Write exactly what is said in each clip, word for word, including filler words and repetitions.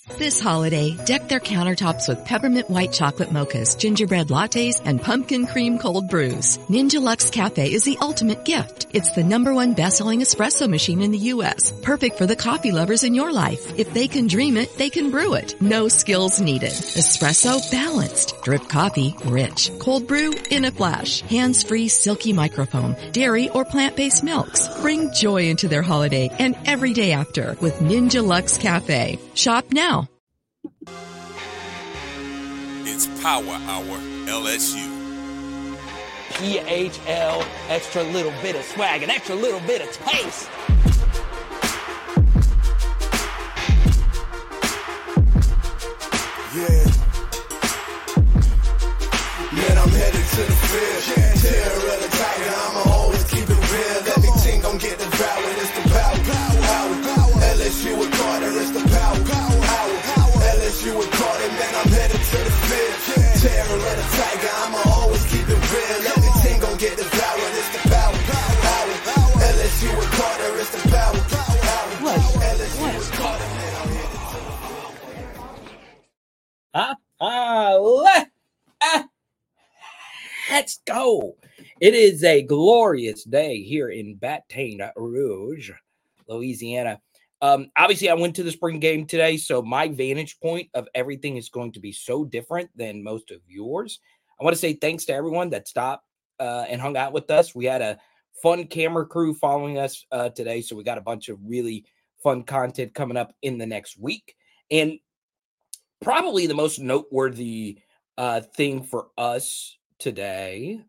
This holiday, deck their countertops with peppermint white chocolate mochas, gingerbread lattes, and pumpkin cream cold brews. Ninja Luxe Cafe is the ultimate gift. It's the number one best-selling espresso machine in the U S, perfect for the coffee lovers in your life. If they can dream it, they can brew it. No skills needed. Espresso balanced. Drip coffee rich. Cold brew in a flash. Hands-free silky microfoam. Dairy or plant-based milks. Bring joy into their holiday and every day after with Ninja Luxe Cafe. Shop now. It's Power Hour L S U. P H L, extra little bit of swag, an extra little bit of taste. Yeah. Man, I'm headed to the field. Yeah. Terror of the tiger, I'ma always keep it real. Everything gon' get devoured, it's the power, power, power. L S U with Carter, it's the power, power, power. L S U with Carter, man, I'm headed to the field. Terror of the tiger, I'ma always keep it real. Everything gon' get devoured, it's the power, power, power. L S U with Carter, it's the power, power, power. L S U with Carter, man, I'm headed to the field. Ah, ah, let, ah, let's go. It is a glorious day here in Baton Rouge, Louisiana. Um, obviously, I went to the spring game today, so my vantage point of everything is going to be so different than most of yours. I want to say thanks to everyone that stopped uh, and hung out with us. We had a fun camera crew following us uh, today, so we got a bunch of really fun content coming up in the next week. And probably the most noteworthy uh, thing for us today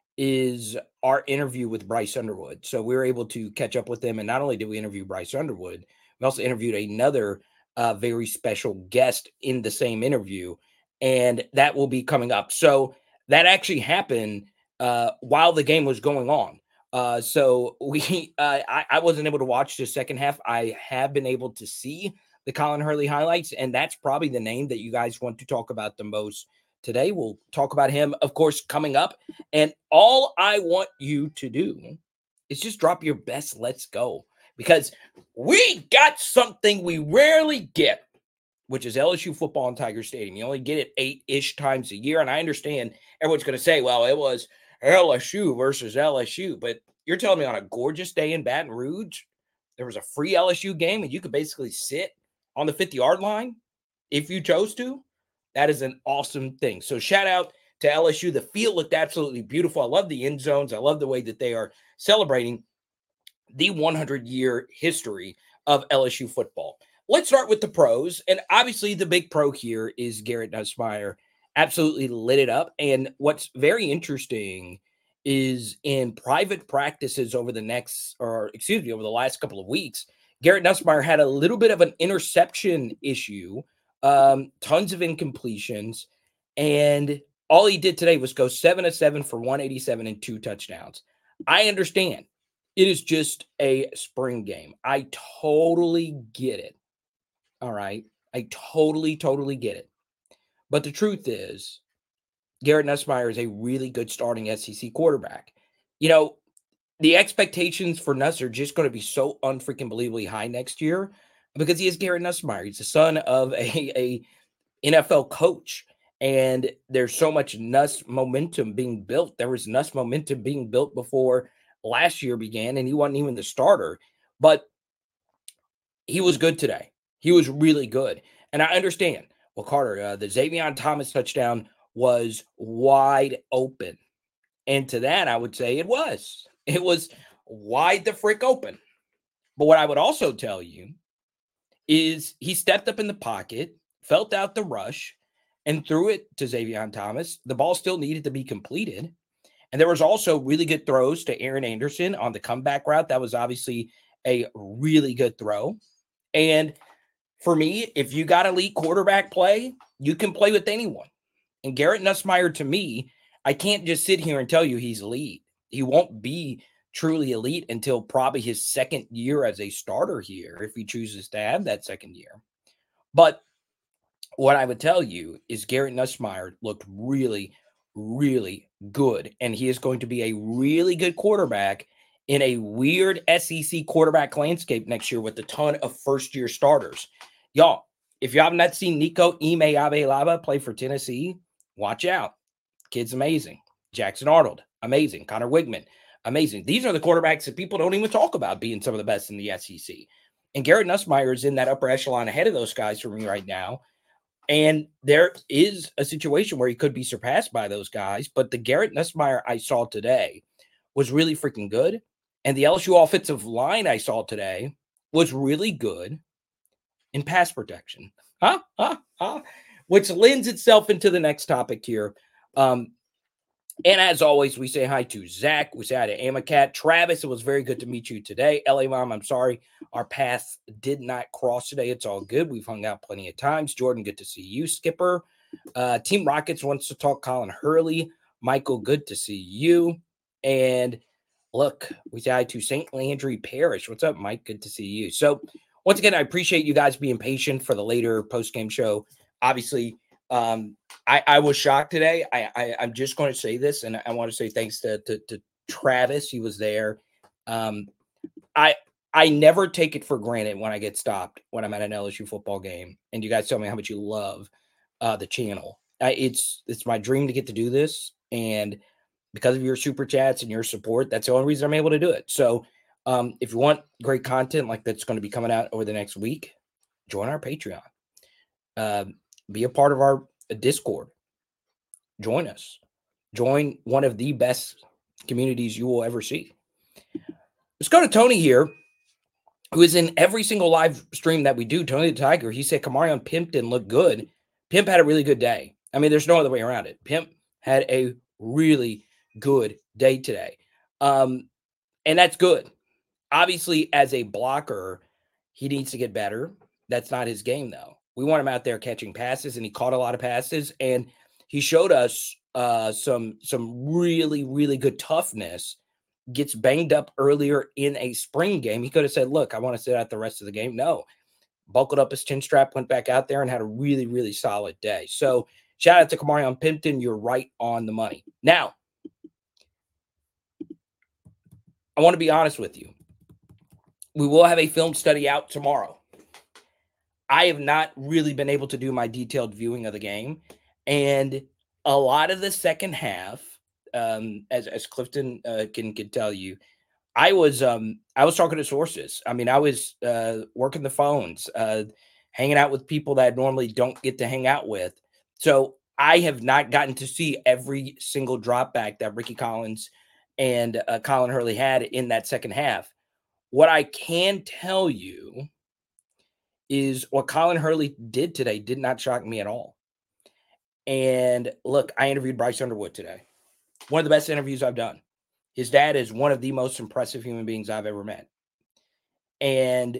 is our interview with Bryce Underwood. So we were able to catch up with him, and not only did we interview Bryce Underwood, we also interviewed another uh, very special guest in the same interview, and that will be coming up. So that actually happened uh, while the game was going on. Uh, so we, uh, I, I wasn't able to watch the second half. I have been able to see the Colin Hurley highlights, and that's probably the name that you guys want to talk about the most today. We'll talk about him, of course, coming up. And all I want you to do is just drop your best let's go, because we got something we rarely get, which is L S U football in Tiger Stadium. You only get it eight-ish times a year. And I understand everyone's going to say, well, it was L S U versus L S U. But you're telling me on a gorgeous day in Baton Rouge, there was a free L S U game and you could basically sit on the fifty-yard line if you chose to? That is an awesome thing. So shout out to L S U. The field looked absolutely beautiful. I love the end zones. I love the way that they are celebrating the hundred-year history of L S U football. Let's start with the pros. And obviously the big pro here is Garrett Nussmeier. Absolutely lit it up. And what's very interesting is in private practices over the next, or excuse me, over the last couple of weeks, Garrett Nussmeier had a little bit of an interception issue, um, tons of incompletions, and all he did today was go seven to seven for one eighty-seven and two touchdowns. I understand it is just a spring game. I totally get it. All right. I totally, totally get it. But the truth is, Garrett Nussmeier is a really good starting S E C quarterback. You know, the expectations for Nuss are just going to be so unfreaking believably high next year because he is Garrett Nussmeier. He's the son of a, a N F L coach, and there's so much Nuss momentum being built. There was Nuss momentum being built before last year began, and he wasn't even the starter, but he was good today. He was really good. And I understand, well, Carter, uh, the Xavier Thomas touchdown was wide open. And to that, I would say it was. It was wide the frick open. But what I would also tell you is he stepped up in the pocket, felt out the rush, and threw it to Xavier Thomas. The ball still needed to be completed. And there was also really good throws to Aaron Anderson on the comeback route. That was obviously a really good throw. And for me, if you got elite quarterback play, you can play with anyone. And Garrett Nussmeier, to me, I can't just sit here and tell you he's elite. He won't be truly elite until probably his second year as a starter here, if he chooses to have that second year. But what I would tell you is Garrett Nussmeier looked really, really good. And he is going to be a really good quarterback in a weird S E C quarterback landscape next year with a ton of first-year starters. Y'all, if you have not seen Nico Ime-Abe-Laba play for Tennessee, watch out. Kid's amazing. Jackson Arnold, amazing. Connor Wigman, amazing. These are the quarterbacks that people don't even talk about being some of the best in the S E C. And Garrett Nussmeier is in that upper echelon ahead of those guys for me right now. And there is a situation where he could be surpassed by those guys. But the Garrett Nussmeier I saw today was really freaking good. And the L S U offensive line I saw today was really good in pass protection. Huh? Huh? Huh? Which lends itself into the next topic here. Um, and as always, we say hi to Zach. We say hi to Amacat. Travis, it was very good to meet you today. L A Mom, I'm sorry. Our paths did not cross today. It's all good. We've hung out plenty of times. Jordan, good to see you. Skipper. Uh, Team Rockets wants to talk Colin Hurley. Michael, good to see you. And look, we say hi to Saint Landry Parish. What's up, Mike? Good to see you. So once again, I appreciate you guys being patient for the later post-game show. Obviously, um, I, I was shocked today. I, I, I'm just going to say this, and I want to say thanks to, to, to Travis. He was there. Um, I I never take it for granted when I get stopped when I'm at an L S U football game, and you guys tell me how much you love uh, the channel. I, it's it's my dream to get to do this, and because of your super chats and your support, that's the only reason I'm able to do it. So um, if you want great content like that's going to be coming out over the next week, join our Patreon. Uh, be a part of our Discord. Join us. Join one of the best communities you will ever see. Let's go to Tony here, who is in every single live stream that we do. Tony the Tiger, he said Kamarion Pimp didn't look good. Pimp had a really good day. I mean, there's no other way around it. Pimp had a really good day today. Um, and that's good. Obviously, as a blocker, he needs to get better. That's not his game, though. We want him out there catching passes, and he caught a lot of passes, and he showed us uh, some, some really, really good toughness. Gets banged up earlier in a spring game. He could have said, look, I want to sit out the rest of the game. No. Buckled up his chin strap, went back out there, and had a really, really solid day. So shout out to Kamarion Pimpton. You're right on the money. Now, I want to be honest with you. We will have a film study out tomorrow. I have not really been able to do my detailed viewing of the game. And a lot of the second half, um, as, as Clifton uh, can, can tell you, I was um, I was talking to sources. I mean, I was uh, working the phones, uh, hanging out with people that I normally don't get to hang out with. So I have not gotten to see every single drop back that Ricky Collins and uh, Colin Hurley had in that second half. What I can tell you is what Colin Hurley did today did not shock me at all. And look, I interviewed Bryce Underwood today. One of the best interviews I've done. His dad is one of the most impressive human beings I've ever met. And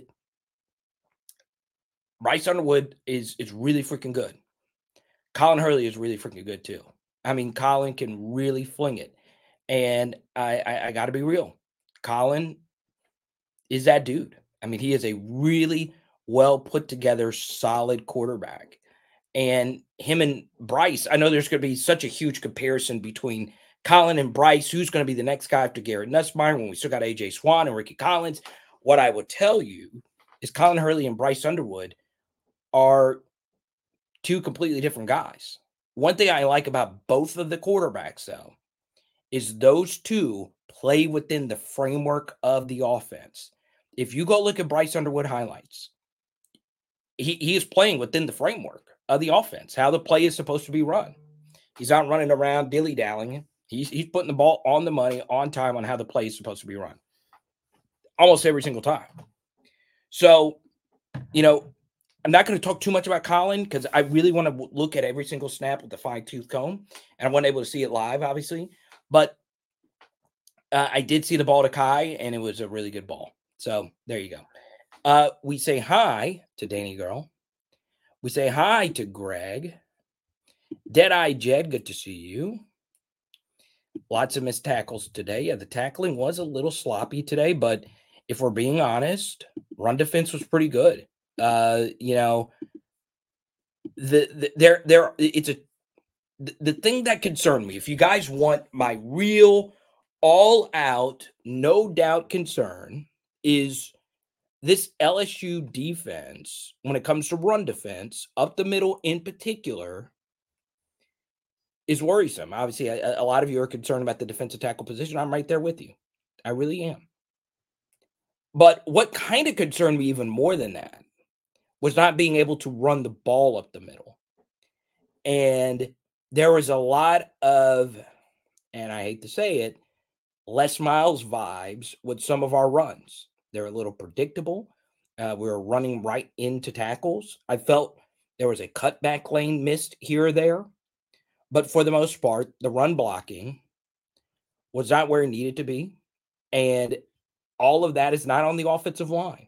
Bryce Underwood is, is really freaking good. Colin Hurley is really freaking good too. I mean, Colin can really fling it. And I, I, I got to be real. Colin is that dude. I mean, he is a really well put together, solid quarterback. And him and Bryce, I know there's going to be such a huge comparison between Colin and Bryce. Who's going to be the next guy after Garrett Nussmeier when we still got A J Swan and Ricky Collins? What I will tell you is Colin Hurley and Bryce Underwood are two completely different guys. One thing I like about both of the quarterbacks, though, is those two play within the framework of the offense. If you go look at Bryce Underwood highlights, he, he is playing within the framework of the offense, how the play is supposed to be run. He's not running around dilly-dallying. He's, he's putting the ball on the money, on time, on how the play is supposed to be run. Almost every single time. So, you know, I'm not going to talk too much about Colin because I really want to look at every single snap with the fine-tooth comb, and I wasn't able to see it live, obviously. But uh, I did see the ball to Kai, and it was a really good ball. So there you go. Uh, we say hi to Danny Girl. We say hi to Greg. Deadeye Jed, good to see you. Lots of missed tackles today. Yeah, the tackling was a little sloppy today, but if we're being honest, run defense was pretty good. Uh, you know, the, the there there it's a the, the thing that concerned me. If you guys want my real all out, no doubt concern is this L S U defense, when it comes to run defense, up the middle in particular, is worrisome. Obviously, a, a lot of you are concerned about the defensive tackle position. I'm right there with you. I really am. But what kind of concerned me even more than that was not being able to run the ball up the middle. And there was a lot of, and I hate to say it, Les Miles vibes with some of our runs. They're a little predictable. Uh, we were running right into tackles. I felt there was a cutback lane missed here or there. But for the most part, the run blocking was not where it needed to be. And all of that is not on the offensive line.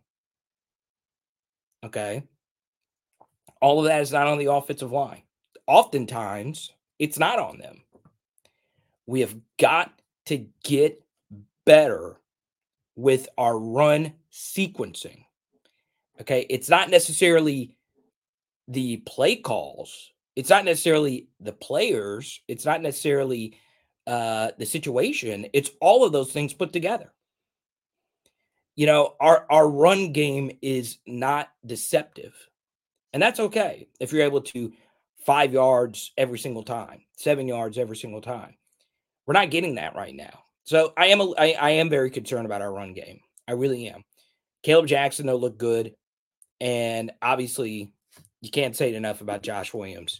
Okay? All of that is not on the offensive line. Oftentimes, it's not on them. We have got to get better with our run sequencing. Okay? It's not necessarily the play calls. It's not necessarily the players. It's not necessarily uh, the situation. It's all of those things put together. You know, our, our run game is not deceptive. And that's okay if you're able to five yards every single time, seven yards every single time. We're not getting that right now. So I am a, I, I am very concerned about our run game. I really am. Caleb Jackson, though, looked good. And obviously, you can't say it enough about Josh Williams.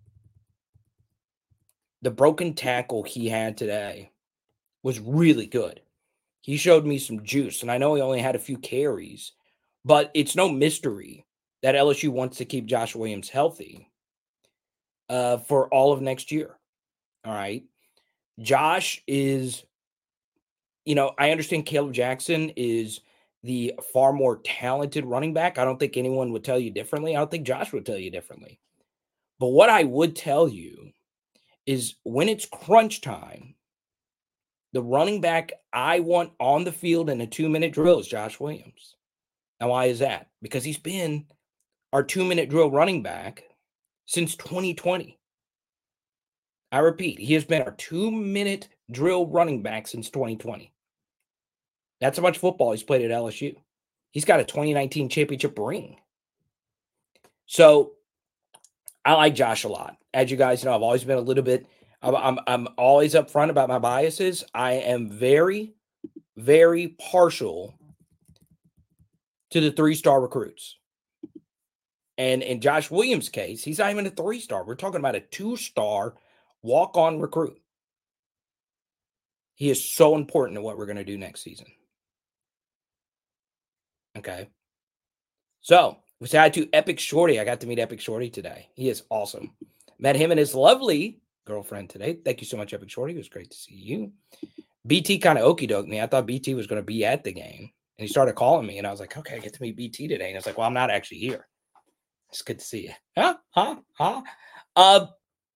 The broken tackle he had today was really good. He showed me some juice. And I know he only had a few carries, but it's no mystery that L S U wants to keep Josh Williams healthy uh, for all of next year. All right. Josh is, you know, I understand Caleb Jackson is the far more talented running back. I don't think anyone would tell you differently. I don't think Josh would tell you differently. But what I would tell you is when it's crunch time, the running back I want on the field in a two-minute drill is Josh Williams. Now, why is that? Because he's been our two-minute drill running back since twenty twenty. I repeat, he has been our two-minute drill running back since twenty twenty. That's how much football he's played at L S U. He's got a twenty nineteen championship ring. So I like Josh a lot. As you guys know, I've always been a little bit, I'm, I'm, I'm always upfront about my biases. I am very, very partial to the three-star recruits. And in Josh Williams' case, he's not even a three-star. We're talking about a two-star walk-on recruit. He is so important to what we're going to do next season. Okay. So, we say hi to Epic Shorty. I got to meet Epic Shorty today. He is awesome. Met him and his lovely girlfriend today. Thank you so much, Epic Shorty. It was great to see you. B T kind of okey-doked me. I thought B T was going to be at the game. And he started calling me, and I was like, okay, I get to meet B T today. And I was like, well, I'm not actually here. It's good to see you. Huh? Huh? Huh? Uh,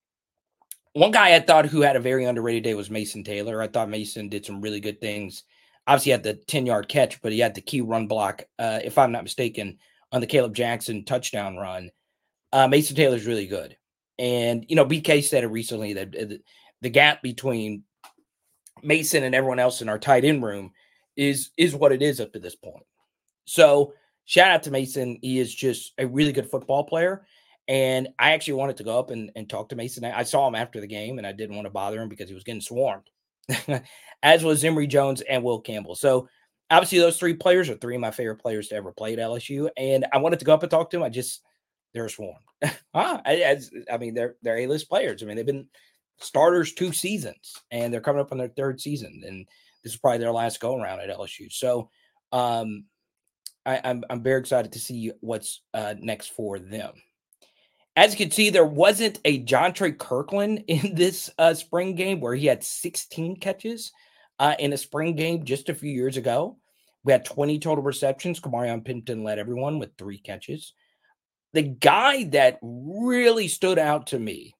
one guy I thought who had a very underrated day was Mason Taylor. I thought Mason did some really good things. Obviously, he had the ten-yard catch, but he had the key run block, uh, if I'm not mistaken, on the Caleb Jackson touchdown run. Uh, Mason Taylor's really good. And, you know, B K said it recently that the, the gap between Mason and everyone else in our tight end room is, is what it is up to this point. So, shout out to Mason. He is just a really good football player. And I actually wanted to go up and, and talk to Mason. I saw him after the game, and I didn't want to bother him because he was getting swarmed, as was Zimri Jones and Will Campbell. So, obviously, those three players are three of my favorite players to ever play at L S U. And I wanted to go up and talk to him. I just, they're swarmed. ah, I, I mean, they're, they're A-list players. I mean, they've been starters two seasons, and they're coming up on their third season. And this is probably their last go-around at L S U. So, um, I, I'm, I'm very excited to see what's uh, next for them. As you can see, there wasn't a Jontre Kirkland in this uh, spring game where he had sixteen catches uh, in a spring game just a few years ago. We had twenty total receptions. Kamarion Pimpton led everyone with three catches. The guy that really stood out to me,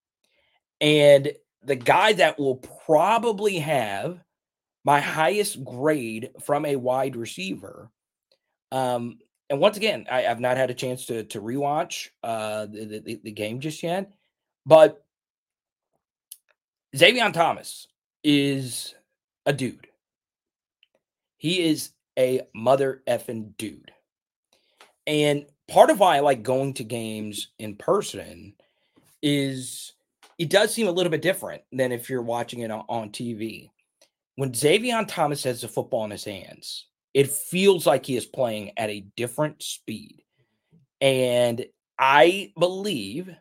and the guy that will probably have my highest grade from a wide receiver, um, and once again, I, I've not had a chance to, to rewatch uh, the, the, the game just yet, but Xavier Thomas is a dude. He is a mother effing dude. And part of why I like going to games in person is it does seem a little bit different than if you're watching it on, on T V. When Xavier Thomas has the football in his hands, it feels like he is playing at a different speed. And I believe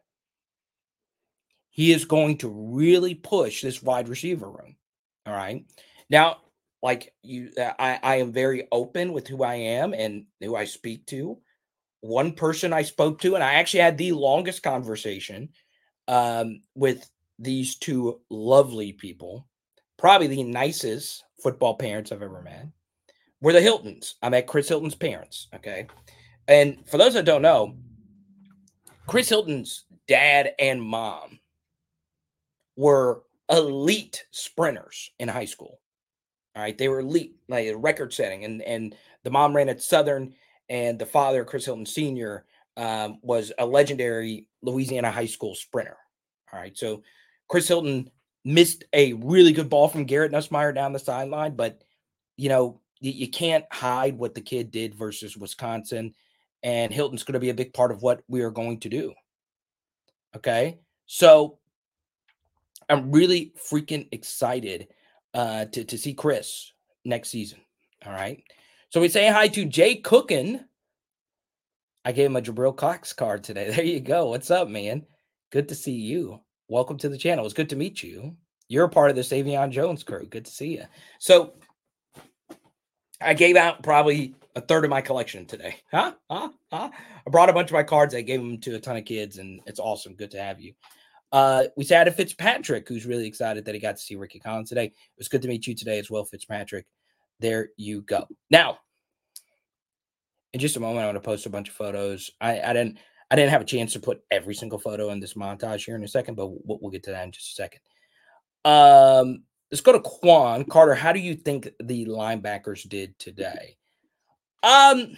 he is going to really push this wide receiver room. All right. Now, like you, I, I am very open with who I am and who I speak to. One person I spoke to, and I actually had the longest conversation um, with these two lovely people, probably the nicest football parents I've ever met, were the Hiltons. I met Chris Hilton's parents. Okay. And for those that don't know, Chris Hilton's dad and mom were elite sprinters in high school. All right. They were elite, like record setting. And, and the mom ran at Southern, and the father, Chris Hilton Senior, um, was a legendary Louisiana high school sprinter. All right. So Chris Hilton missed a really good ball from Garrett Nussmeier down the sideline, but, you know, you, you can't hide what the kid did versus Wisconsin. And Hilton's going to be a big part of what we are going to do. Okay. So I'm really freaking excited uh, to, to see Chris next season. All right. So we say hi to Jay Cookin. I gave him a Jabril Cox card today. There you go. What's up, man? Good to see you. Welcome to the channel. It's good to meet you. You're a part of the Savion Jones crew. Good to see you. So I gave out probably a third of my collection today. Huh? Huh? Huh? I brought a bunch of my cards. I gave them to a ton of kids, and it's awesome. Good to have you. Uh, we said to Fitzpatrick, who's really excited that he got to see Ricky Collins today. It was good to meet you today as well, Fitzpatrick. There you go. Now, in just a moment, I'm going to post a bunch of photos. I, I didn't I didn't have a chance to put every single photo in this montage here in a second, but we'll, we'll get to that in just a second. Um, let's go to Quan. Carter, how do you think the linebackers did today? Um,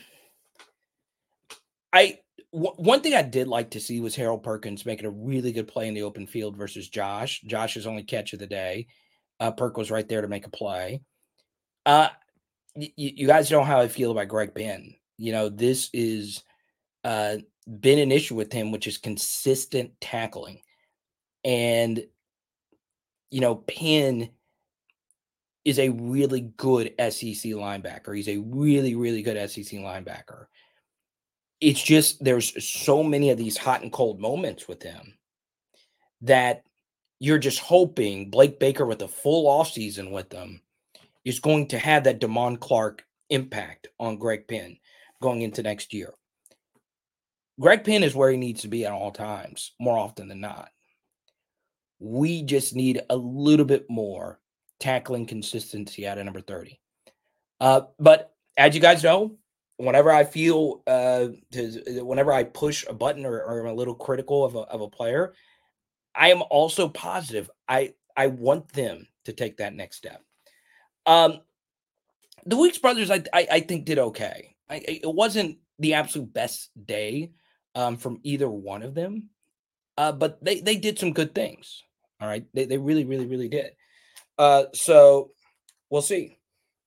I w- one thing I did like to see was Harold Perkins making a really good play in the open field versus Josh. Josh's only catch of the day. Uh, Perk was right there to make a play. Uh, y- you guys know how I feel about Greg Penn. You know, this is uh, been an issue with him, which is consistent tackling. And, you know, Penn is a really good S E C linebacker. He's a really, really good S E C linebacker. It's just there's so many of these hot and cold moments with him that you're just hoping Blake Baker with a full offseason with them is going to have that Damon Clark impact on Greg Penn going into next year. Greg Penn is where he needs to be at all times, more often than not. We just need a little bit more tackling consistency out of number thirty. Uh, but as you guys know, whenever I feel, uh, to, whenever I push a button or, or I'm a little critical of a, of a player, I am also positive. I, I want them to take that next step. Um, the Weeks brothers, I, I, I think, did okay. I, it wasn't the absolute best day um, from either one of them, uh, but they, they did some good things. All right. They, they really, really, really did. Uh, so we'll see.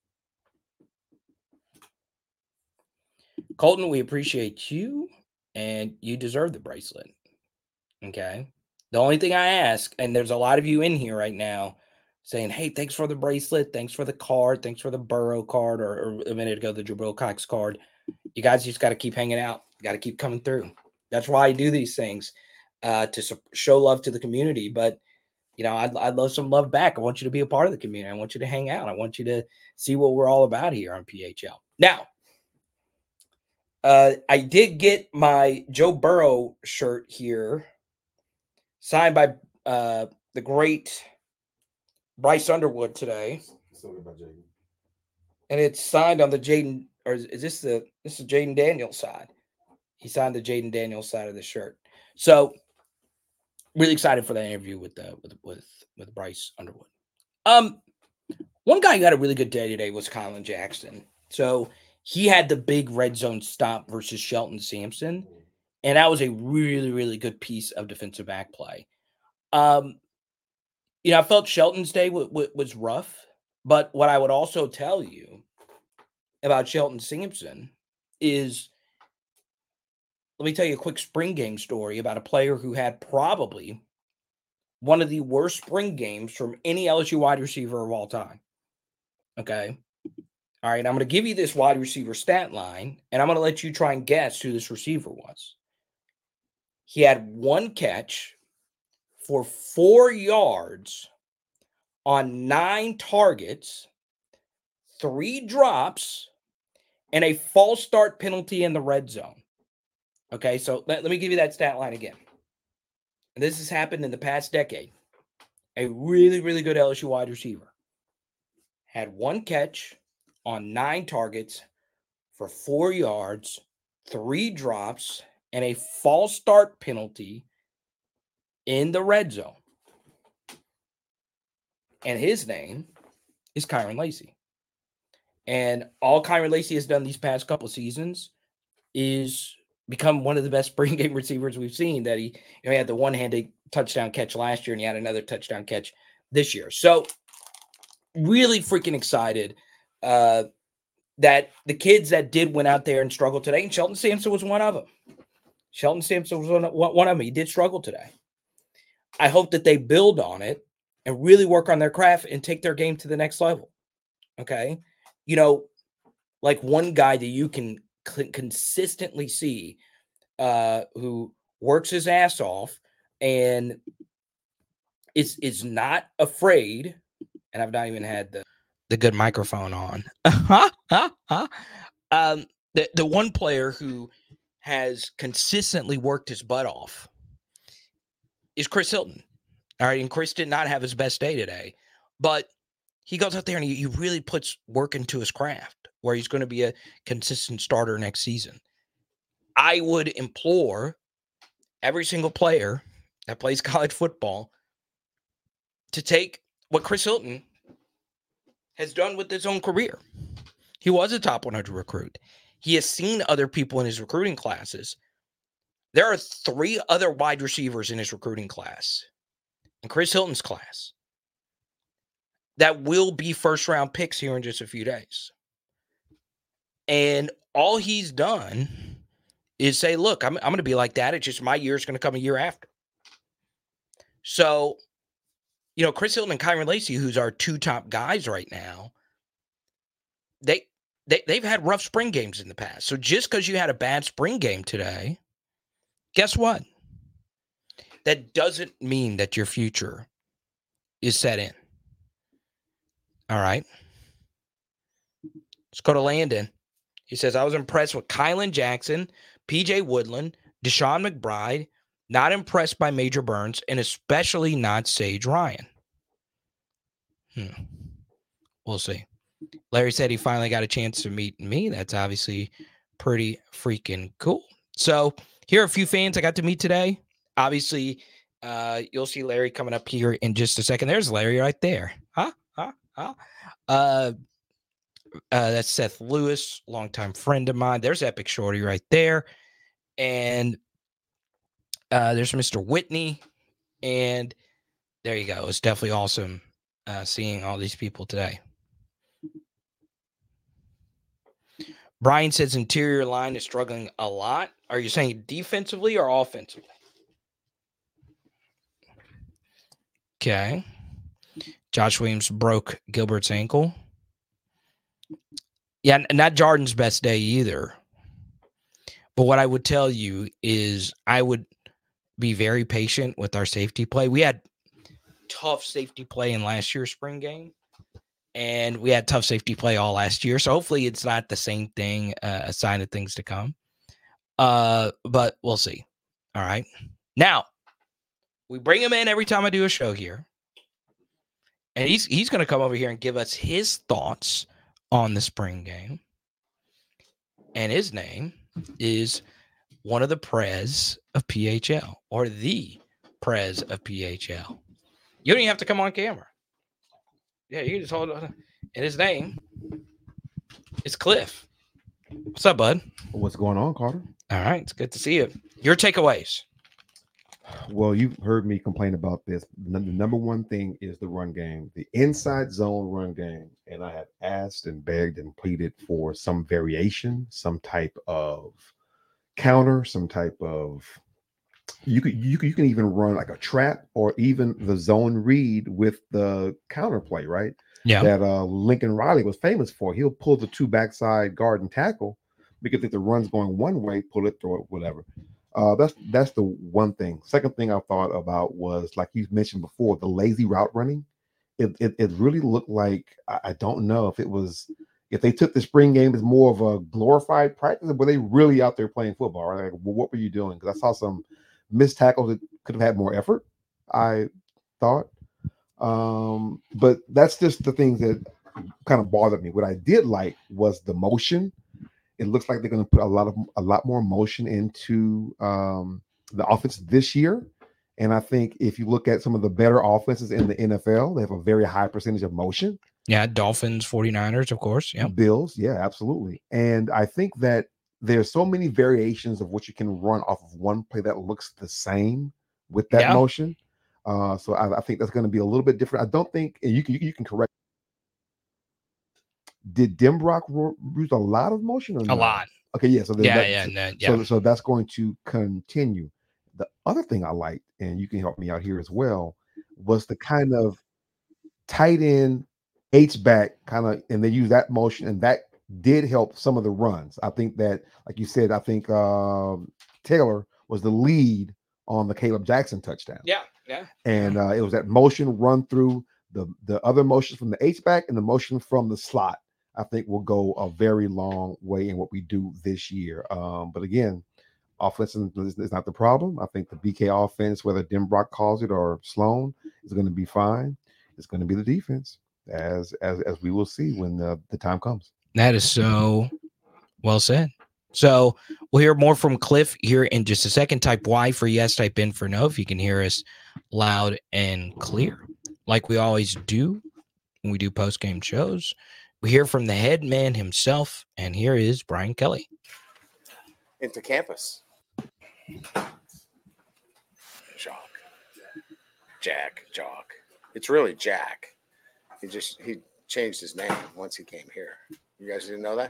Colton, we appreciate you, and you deserve the bracelet. Okay. The only thing I ask, and there's a lot of you in here right now saying, hey, thanks for the bracelet. Thanks for the card. Thanks for the Burrow card, or, or a minute ago, the Jabril Cox card. You guys just got to keep hanging out. You got to keep coming through. That's why I do these things, uh, to su- show love to the community. But, you know, I'd, I'd love some love back. I want you to be a part of the community. I want you to hang out. I want you to see what we're all about here on P H L. Now, uh, I did get my Joe Burrow shirt here, signed by uh, the great Bryce Underwood today. And it's signed on the Jaden, or is, is this the this is Jaden Daniels side? He signed the Jaden Daniels side of the shirt. So really excited for that interview with the with with, with Bryce Underwood. Um, one guy who had a really good day today was Colin Jackson. So he had the big red zone stop versus Shelton Sampson, and that was a really, really good piece of defensive back play. Um, you know, I felt Shelton's day w- w- was rough, but what I would also tell you about Shelton Sampson is, let me tell you a quick spring game story about a player who had probably one of the worst spring games from any L S U wide receiver of all time. Okay. All right. I'm going to give you this wide receiver stat line, and I'm going to let you try and guess who this receiver was. He had one catch for four yards on nine targets, three drops, and a false start penalty in the red zone. Okay, so let, let me give you that stat line again. And this has happened in the past decade. A really, really good L S U wide receiver had one catch on nine targets for four yards, three drops, and a false start penalty in the red zone. And his name is Kyren Lacy. And all Kyren Lacy has done these past couple seasons is become one of the best spring game receivers we've seen. That he, you know, he had the one-handed touchdown catch last year, and he had another touchdown catch this year. So really freaking excited uh, that the kids that did went out there and struggled today, and Shelton Sampson was one of them. Shelton Sampson was one of, one of them. He did struggle today. I hope that they build on it and really work on their craft and take their game to the next level. Okay. You know, like one guy that you can c- consistently see uh, who works his ass off and is, is not afraid. And I've not even had the, the good microphone on. um, the, the one player who has consistently worked his butt off is Chris Hilton. All right. And Chris did not have his best day today, but he goes out there and he, he really puts work into his craft where he's going to be a consistent starter next season. I would implore every single player that plays college football to take what Chris Hilton has done with his own career. He was a top one hundred recruit. He has seen other people in his recruiting classes. There are three other wide receivers in his recruiting class, in Chris Hilton's class, that will be first-round picks here in just a few days. And all he's done is say, look, I'm, I'm going to be like that. It's just my year is going to come a year after. So, you know, Chris Hilton and Kyren Lacy, who's our two top guys right now, they, they, they've had rough spring games in the past. So just because you had a bad spring game today, guess what? That doesn't mean that your future is set in. All right. Let's go to Landon. He says, I was impressed with Kylan Jackson, P J Woodland, Deshaun McBride, not impressed by Major Burns, and especially not Sage Ryan. Hmm. We'll see. Larry said he finally got a chance to meet me. That's obviously pretty freaking cool. So here are a few fans I got to meet today. Obviously, uh, you'll see Larry coming up here in just a second. There's Larry right there. Huh? Huh? Huh? Uh, uh, that's Seth Lewis, longtime friend of mine. There's Epic Shorty right there. And uh, there's Mister Whitney. And there you go. It's definitely awesome uh, seeing all these people today. Brian says interior line is struggling a lot. Are you saying defensively or offensively? Okay. Josh Williams broke Gilbert's ankle. Yeah, not Jordan's best day either. But what I would tell you is I would be very patient with our safety play. We had tough safety play in last year's spring game, and we had tough safety play all last year. So hopefully it's not the same thing, uh, a sign of things to come. Uh, but we'll see. All right. Now, we bring him in every time I do a show here. And he's he's going to come over here and give us his thoughts on the spring game. And his name is one of the Prez of P H L, or the Prez of P H L. You don't even have to come on camera. Yeah, you can just hold on. And his name is Cliff. What's up, bud? What's going on, Carter? All right, it's good to see you. Your takeaways. Well, you've heard me complain about this. The number one thing is the run game, the inside zone run game. And I have asked and begged and pleaded for some variation, some type of counter, some type of you could you could you can even run like a trap or even the zone read with the counter play, right? Yeah. That uh Lincoln Riley was famous for. He'll pull the two backside guard and tackle because if the run's going one way, pull it, throw it, whatever. Uh, that's that's the one thing. Second thing I thought about was, like you mentioned before, the lazy route running. It it, it really looked like I, I don't know if it was if they took the spring game as more of a glorified practice, or were they really out there playing football? Right? Like, well, what were you doing? Because I saw some missed tackles that could have had more effort, I thought. Um, but that's just the things that kind of bothered me. What I did like was the motion. It looks like they're going to put a lot of a lot more motion into um, the offense this year. And I think if you look at some of the better offenses in the N F L, they have a very high percentage of motion. Yeah, Dolphins, forty-niners, of course. Yeah. Bills, yeah, absolutely. And I think that there's so many variations of what you can run off of one play that looks the same with that Yeah. motion. Uh, so I, I think that's going to be a little bit different. I don't think, and you can you can correct. Did Denbrock ro- use a lot of motion or A no? lot. Okay, yeah. So then Yeah, that, yeah, so, no, yeah. so so that's going to continue. The other thing I liked, and you can help me out here as well, was the kind of tight end H back kind of, and they use that motion, and that did help some of the runs. I think that, like you said, I think um, Taylor was the lead on the Caleb Jackson touchdown. Yeah, yeah. And uh, it was that motion run through the the other motions from the H back and the motion from the slot. I think will go a very long way in what we do this year. Um, but again, offense is, is not the problem. I think the B K offense, whether Denbrock calls it or Sloan, is going to be fine. It's going to be the defense, as as as we will see when the, the time comes. That is so well said. So we'll hear more from Cliff here in just a second. Type Y for yes, type in for no, if you can hear us loud and clear. Like we always do when we do post-game shows, we hear from the head man himself, and here is Brian Kelly. Into campus. Jock. Jack, Jock. It's really Jack. He just, he changed his name once he came here. You guys didn't know that?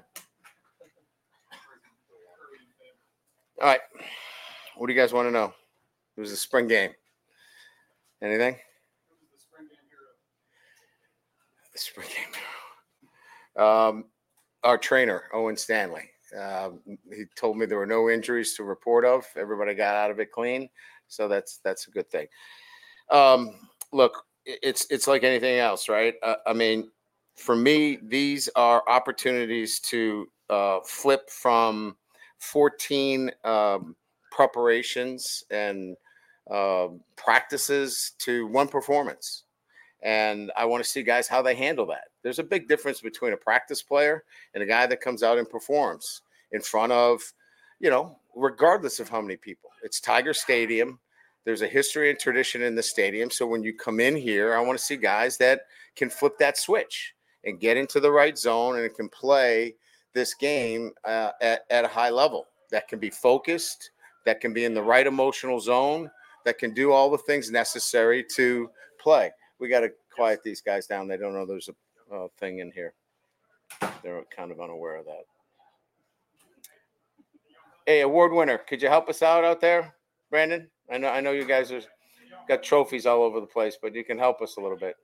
All right. What do you guys want to know? It was a spring game. Anything? The spring game hero. Um, our trainer, Owen Stanley. Um, he told me there were no injuries to report of. Everybody got out of it clean. So that's that's a good thing. Um, look, it's it's like anything else, right? Uh, I mean, for me, these are opportunities to uh, flip from fourteen um, preparations and uh, practices to one performance. And I want to see guys how they handle that. There's a big difference between a practice player and a guy that comes out and performs in front of, you know, regardless of how many people. It's Tiger Stadium. There's a history and tradition in the stadium. So when you come in here, I want to see guys that can flip that switch and get into the right zone and can play this game uh, at, at a high level, that can be focused, that can be in the right emotional zone, that can do all the things necessary to play. We got to quiet these guys down. They don't know there's a uh, thing in here. They're kind of unaware of that. Hey, award winner, could you help us out out there, Brandon? I know I know you guys are got trophies all over the place, but you can help us a little bit.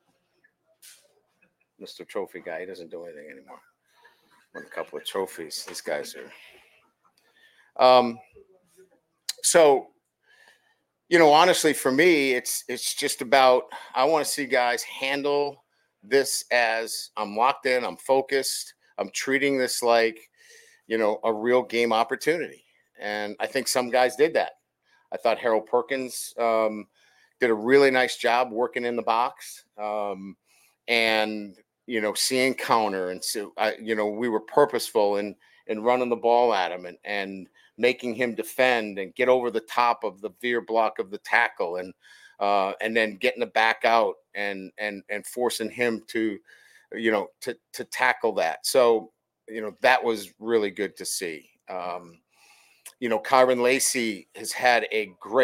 Mister Trophy guy, he doesn't do anything anymore. Won a couple of trophies. These guys are. Um. So, you know, honestly, for me, it's it's just about I want to see guys handle this as I'm locked in, I'm focused, I'm treating this like, you know, a real game opportunity. And I think some guys did that. I thought Harold Perkins um, did a really nice job working in the box um, and, you know, seeing counter. And so, I, you know, we were purposeful in, in running the ball at him and, and making him defend and get over the top of the veer block of the tackle and uh, and then getting the back out and and and forcing him to, you know, to to tackle that. So, you know, that was really good to see. Um, you know, Kyron Lacey has had a great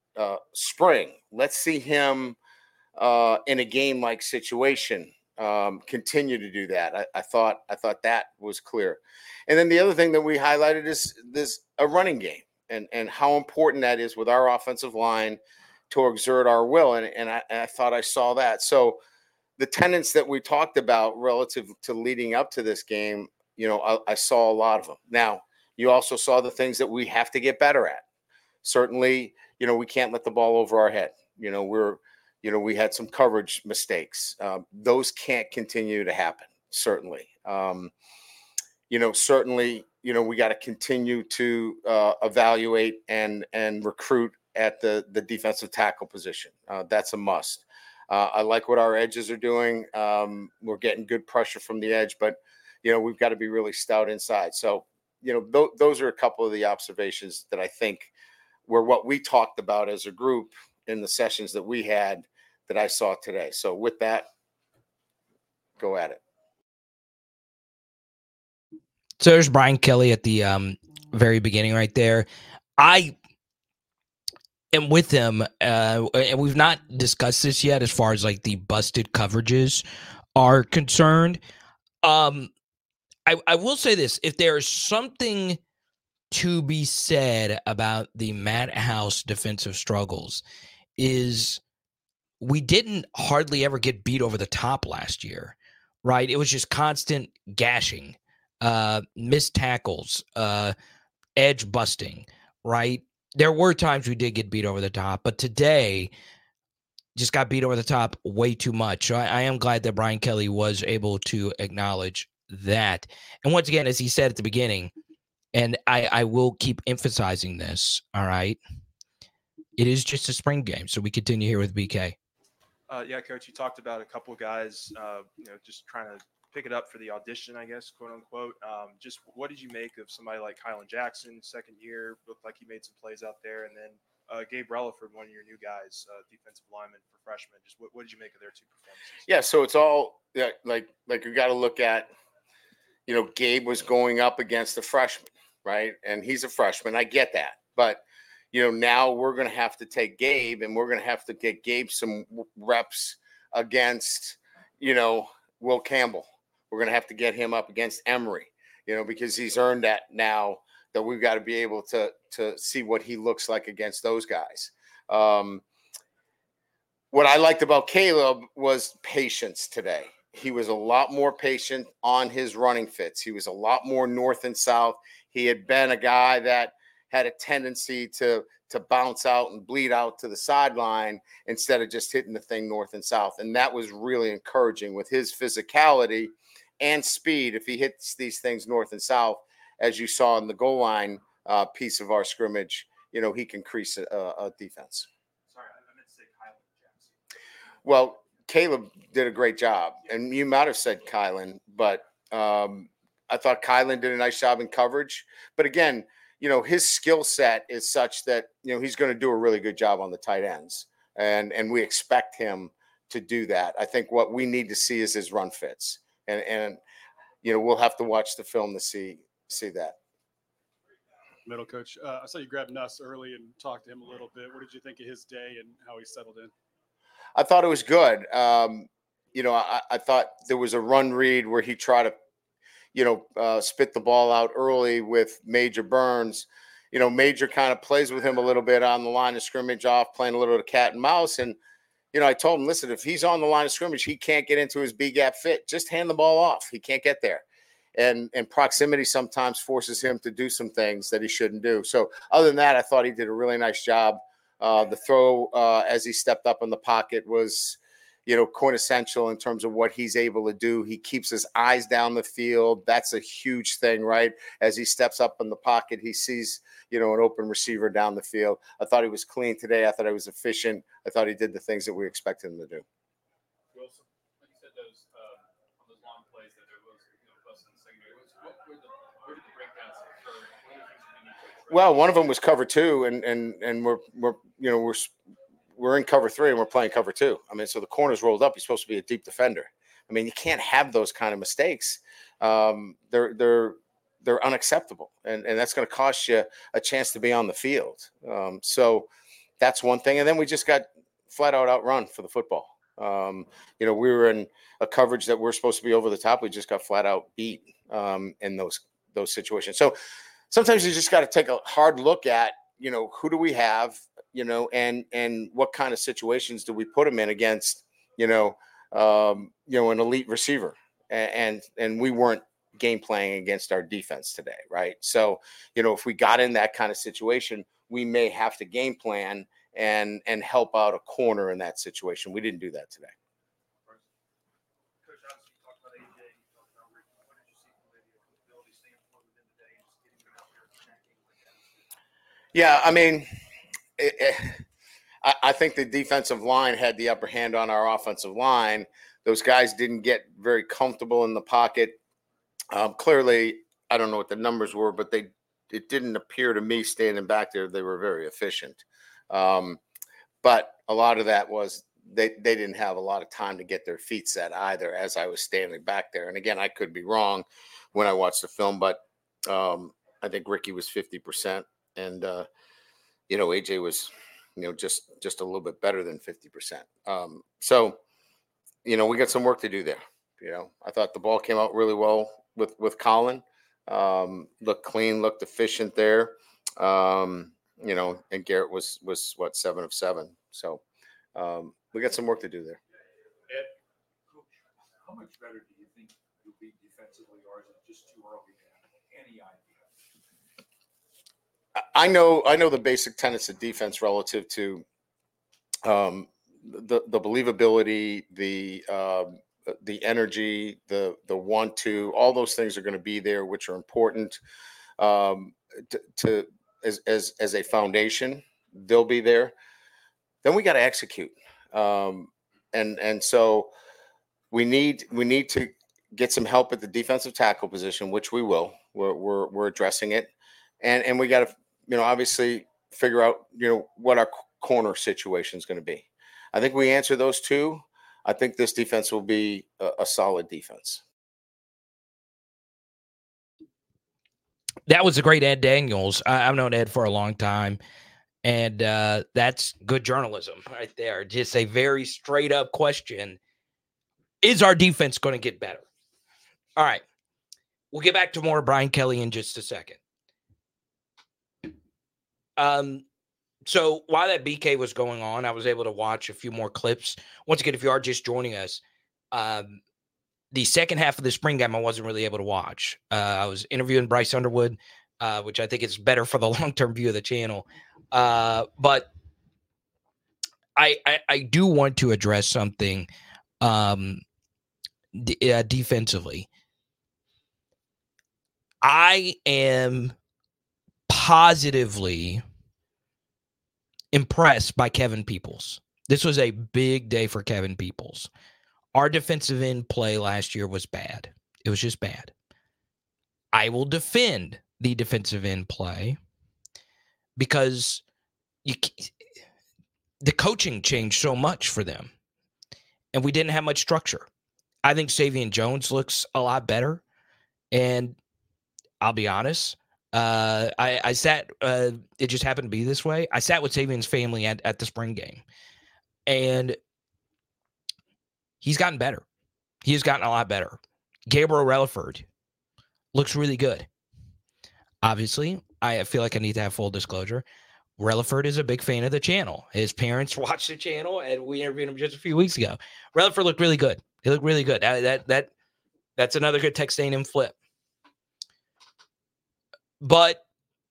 uh, spring. Let's see him uh, in a game-like situation um, continue to do that. I, I thought I thought that was clear. And then the other thing that we highlighted is this a running game and and how important that is with our offensive line to exert our will. And and I, and I thought I saw that. So the tenets that we talked about relative to leading up to this game, you know, I, I saw a lot of them. Now, you also saw the things that we have to get better at. Certainly, you know, we can't let the ball over our head. You know, we're, you know, we had some coverage mistakes. Um, those can't continue to happen, certainly. Um, you know, certainly, you know, we got to continue to uh, evaluate and and recruit at the, the defensive tackle position. Uh, that's a must. Uh, I like what our edges are doing. Um, we're getting good pressure from the edge, but, you know, we've got to be really stout inside. So, you know, th- those are a couple of the observations that I think were what we talked about as a group in the sessions that we had that I saw today. So with that, go at it. So there's Brian Kelly at the um, very beginning right there. I am with him, uh, and we've not discussed this yet as far as like the busted coverages are concerned. Um, I, I will say this. If there is something to be said about the Matt House defensive struggles is we didn't hardly ever get beat over the top last year, right? It was just constant gashing, uh, missed tackles, uh, edge busting, right? There were times we did get beat over the top, but today just got beat over the top way too much. So I, I am glad that Brian Kelly was able to acknowledge that. And once again, as he said at the beginning, and I, I will keep emphasizing this, all right, it is just a spring game. So we continue here with B K. Uh, yeah, Coach, you talked about a couple of guys, uh, you know, just trying to pick it up for the audition, I guess, quote unquote. Um, just what did you make of somebody like Kylan Jackson, second year, looked like he made some plays out there, and then uh, Gabe Relaford, one of your new guys, uh, defensive lineman for freshmen. Just what, what did you make of their two performances? Yeah, so it's all yeah, like like we got to look at, you know, Gabe was going up against a freshman, right? And he's a freshman. I get that, but you know, now we're going to have to take Gabe and we're going to have to get Gabe some reps against, you know, Will Campbell. We're going to have to get him up against Emory, you know, because he's earned that now that we've got to be able to, to see what he looks like against those guys. Um, what I liked about Caleb was patience today. He was a lot more patient on his running fits. He was a lot more north and south. He had been a guy that had a tendency to to bounce out and bleed out to the sideline instead of just hitting the thing north and south. And that was really encouraging with his physicality and speed. If he hits these things north and south, as you saw in the goal line uh, piece of our scrimmage, you know, he can crease a, a defense. Sorry, I meant to say Kylan Jackson. Well, Caleb did a great job. And you might have said Kylan, but um, I thought Kylan did a nice job in coverage. But again, you know, his skill set is such that, you know, he's going to do a really good job on the tight ends. And and we expect him to do that. I think what we need to see is his run fits. And, and you know, we'll have to watch the film to see see that. Middle coach, uh, I saw you grab Nuss early and talk to him a little bit. What did you think of his day and how he settled in? I thought it was good. Um, you know, I, I thought there was a run read where he tried to, you know, uh, spit the ball out early with Major Burns. You know, Major kind of plays with him a little bit on the line of scrimmage off, playing a little bit of cat and mouse. And, you know, I told him, listen, if he's on the line of scrimmage, he can't get into his B-gap fit. Just hand the ball off. He can't get there. And, and proximity sometimes forces him to do some things that he shouldn't do. So other than that, I thought he did a really nice job. Uh, the throw uh, as he stepped up in the pocket was, you know, quintessential in terms of what he's able to do. He keeps his eyes down the field. That's a huge thing, right? As he steps up in the pocket, he sees, you know, an open receiver down the field. I thought he was clean today. I thought he was efficient. I thought he did the things that we expected him to do. Wilson, like you said, those uh, on those long plays that there was, you know, busting the secondary. What were the, where did the breakdowns occur? What are the things you need to address? Well, one of them was cover two, and and and we're we're you know we're we're in cover three and we're playing cover two. I mean, so the corner's rolled up. He's supposed to be a deep defender. I mean, you can't have those kind of mistakes. Um, they're they're they're unacceptable, and and that's going to cost you a chance to be on the field. Um, so, that's one thing. And then we just got flat out outrun for the football. Um, you know, we were in a coverage that we're supposed to be over the top. We just got flat out beat um, in those those situations. So sometimes you just got to take a hard look at, you know, who do we have, you know, and and what kind of situations do we put them in against, you know, um, you know, an elite receiver, and, and and we weren't game playing against our defense today, right? So, you know, if we got in that kind of situation, we may have to game plan and and help out a corner in that situation. We didn't do that today. Coach, obviously you talked about A J, you talked about Ricky. What did you see from maybe a ability standpoint within the day and just getting them out there and attacking like that? Yeah, I mean, it, it, I, I think the defensive line had the upper hand on our offensive line. Those guys didn't get very comfortable in the pocket. Um, clearly, I don't know what the numbers were, but they it didn't appear to me standing back there they were very efficient. Um, but a lot of that was they, they didn't have a lot of time to get their feet set either as I was standing back there. And again, I could be wrong when I watched the film, but um, I think Ricky was fifty percent and, uh, you know, A J was, you know, just, just a little bit better than fifty percent. Um, so, you know, we got some work to do there. You know, I thought the ball came out really well with, with Colin, um, looked clean, looked efficient there. Um, You know, and Garrett was was what seven of seven. So um, we got some work to do there. Ed, Coach, how much better do you think you'll be defensively, or is it just too early to have any idea? I know I know the basic tenets of defense relative to um, the the believability, the um, the energy, the the want to. All those things are going to be there, which are important um, to. to As, as as a foundation, they'll be there. Then we got to execute, um, and and so we need we need to get some help at the defensive tackle position, which we will. We're we're, we're addressing it, and and we got to you know obviously figure out you know what our corner situation is going to be. I think we answer those two. I think this defense will be a, a solid defense. That was a great Ed Daniels. I, I've known Ed for a long time, and uh, that's good journalism right there. Just a very straight up question. Is our defense going to get better? All right. We'll get back to more Brian Kelly in just a second. Um, so while that B K was going on, I was able to watch a few more clips. Once again, if you are just joining us, um, the second half of the spring game, I wasn't really able to watch. Uh, I was interviewing Bryce Underwood, uh, which I think is better for the long-term view of the channel. Uh, but I, I I do want to address something um, d- uh, defensively. I am positively impressed by Kevin Peoples. This was a big day for Kevin Peoples. Our defensive end play last year was bad. It was just bad. I will defend the defensive end play because you, the coaching changed so much for them, and we didn't have much structure. I think Savion Jones looks a lot better, and I'll be honest, uh, I, I sat, uh, it just happened to be this way. I sat with Savion's family at, at the spring game, and he's gotten better. He has gotten a lot better. Gabriel Relaford looks really good. Obviously, I feel like I need to have full disclosure. Relaford is a big fan of the channel. His parents watch the channel, and we interviewed him just a few weeks ago. Relaford looked really good. He looked really good. That that, that that's another good Texas A and M flip. But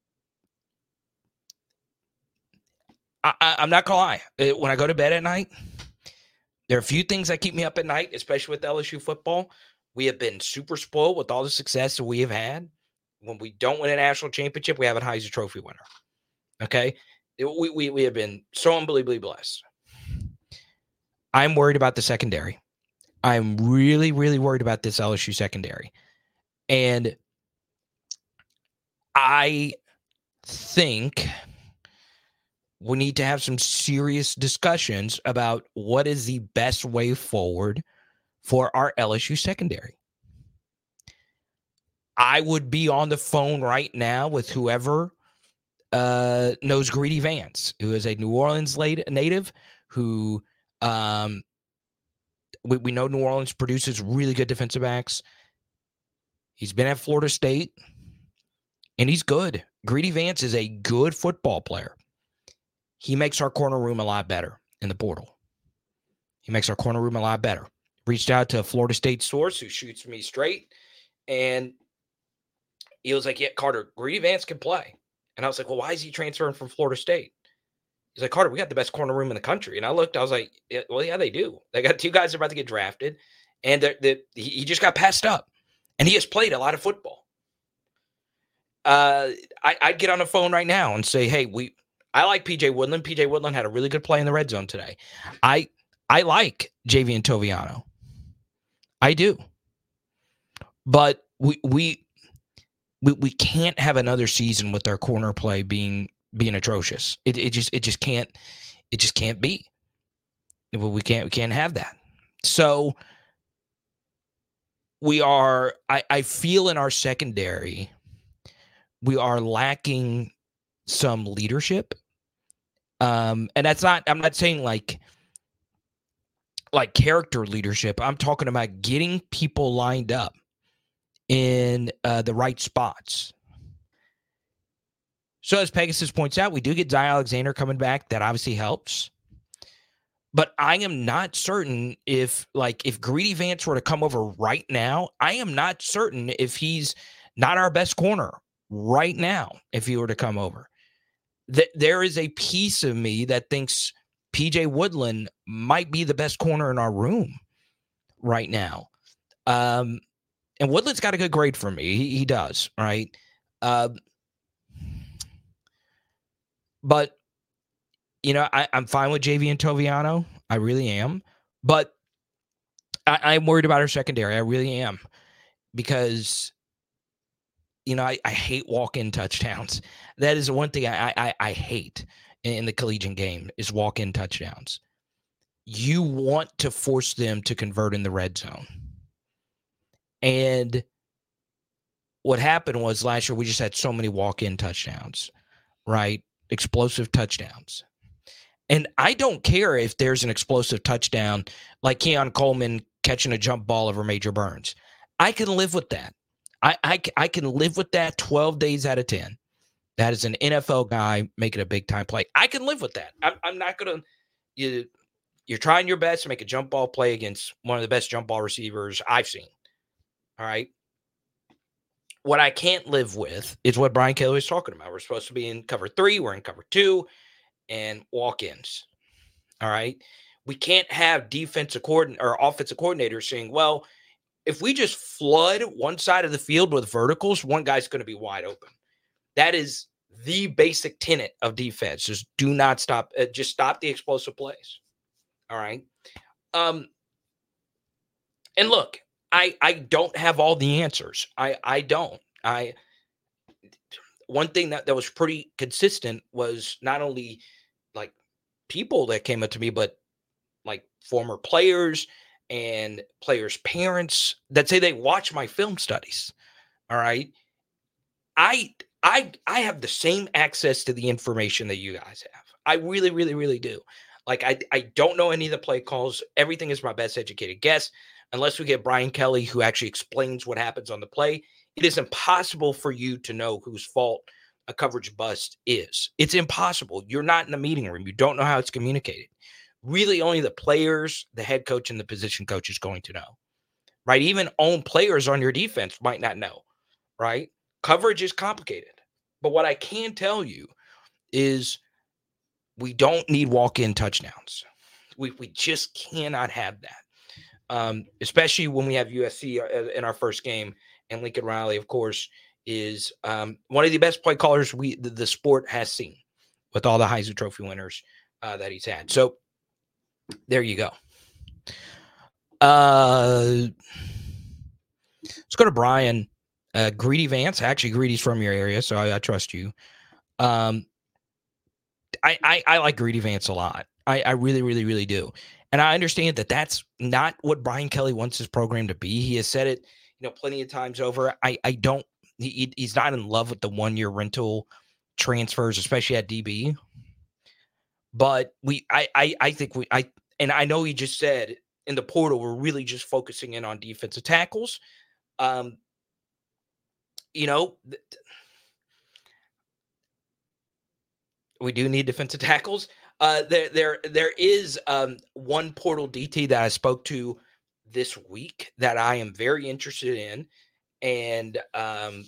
I, I, I'm not gonna lie. When I go to bed at night, there are a few things that keep me up at night, especially with L S U football. We have been super spoiled with all the success that we have had. When we don't win a national championship, we have a Heisman Trophy winner. Okay? We, we, we have been so unbelievably blessed. I'm worried about the secondary. I'm really, really worried about this L S U secondary. And I think we need to have some serious discussions about what is the best way forward for our L S U secondary. I would be on the phone right now with whoever uh, knows Greedy Vance, who is a New Orleans late native who um, we, we know New Orleans produces really good defensive backs. He's been at Florida State, and he's good. Greedy Vance is a good football player. He makes our corner room a lot better in the portal. He makes our corner room a lot better. Reached out to a Florida State source who shoots me straight, and he was like, yeah, Carter, Greedy Vance can play. And I was like, well, why is he transferring from Florida State? He's like, Carter, we got the best corner room in the country. And I looked, I was like, yeah, well, yeah, they do. They got two guys that are about to get drafted, and they're, they're, he, he just got passed up. And he has played a lot of football. Uh, I, I'd get on the phone right now and say, hey, we I like P J Woodland. P J Woodland had a really good play in the red zone today. I I like Javian Toviano. I do. But we we we we can't have another season with our corner play being being atrocious. It it just it just can't it just can't be. We can't we can't have that. So we are I, I feel in our secondary we are lacking some leadership. Um, and that's not, I'm not saying like, like character leadership. I'm talking about getting people lined up in uh, the right spots. So as Pegasus points out, we do get Zy Alexander coming back. That obviously helps. But I am not certain if, like, if Greedy Vance were to come over right now, I am not certain if he's not our best corner right now, if he were to come over. Th- there is a piece of me that thinks P J Woodland might be the best corner in our room right now. Um, and Woodland's got a good grade for me. He, he does, right? Uh, but, you know, I, I'm fine with Javian Toviano. I really am. But I, I'm worried about our secondary. I really am. Because, you know, I, I hate walk-in touchdowns. That is the one thing I, I, I hate in the collegiate game is walk-in touchdowns. You want to force them to convert in the red zone. And what happened was last year we just had so many walk-in touchdowns, right? Explosive touchdowns. And I don't care if there's an explosive touchdown like Keon Coleman catching a jump ball over Major Burns. I can live with that. I, I, I can live with that twelve days out of ten. That is an N F L guy making a big-time play. I can live with that. I'm, I'm not going to you, – you're trying your best to make a jump ball play against one of the best jump ball receivers I've seen. All right? What I can't live with is what Brian Kelly was talking about. We're supposed to be in cover three. We're in cover two and walk-ins. All right? We can't have defensive coordinator or offensive coordinators saying, well, if we just flood one side of the field with verticals, one guy's going to be wide open. That is the basic tenet of defense. Just do not stop. Uh, just stop the explosive plays. All right? Um, and look, I, I don't have all the answers. I, I don't. I one thing that, that was pretty consistent was not only like people that came up to me, but like former players and players' parents that say they watch my film studies. All right. I I I have the same access to the information that you guys have. I really, really, really do. Like I I don't know any of the play calls. Everything is my best educated guess. Unless we get Brian Kelly, who actually explains what happens on the play, it is impossible for you to know whose fault a coverage bust is. It's impossible. You're not in the meeting room. You don't know how it's communicated. Really, only the players, the head coach, and the position coach is going to know, right? Even own players on your defense might not know, right? Coverage is complicated. But what I can tell you is we don't need walk-in touchdowns. We, we just cannot have that. Um, especially when we have U S C in our first game, and Lincoln Riley, of course, is um, one of the best play callers we the, the sport has seen with all the Heisman Trophy winners uh, that he's had. So there you go. Uh, let's go to Brian. Uh, Greedy Vance. Actually, Greedy's from your area, so I, I trust you. Um, I, I I like Greedy Vance a lot. I, I really, really, really do. And I understand that that's not what Brian Kelly wants his program to be. He has said it, you know, plenty of times over. I, I don't, he, he's not in love with the one-year rental transfers, especially at D B. But we, I, I, I think we, I, and I know he just said in the portal, we're really just focusing in on defensive tackles. Um, you know, th- we do need defensive tackles. Uh, there, there, there is um, one portal D T that I spoke to this week that I am very interested in, and um,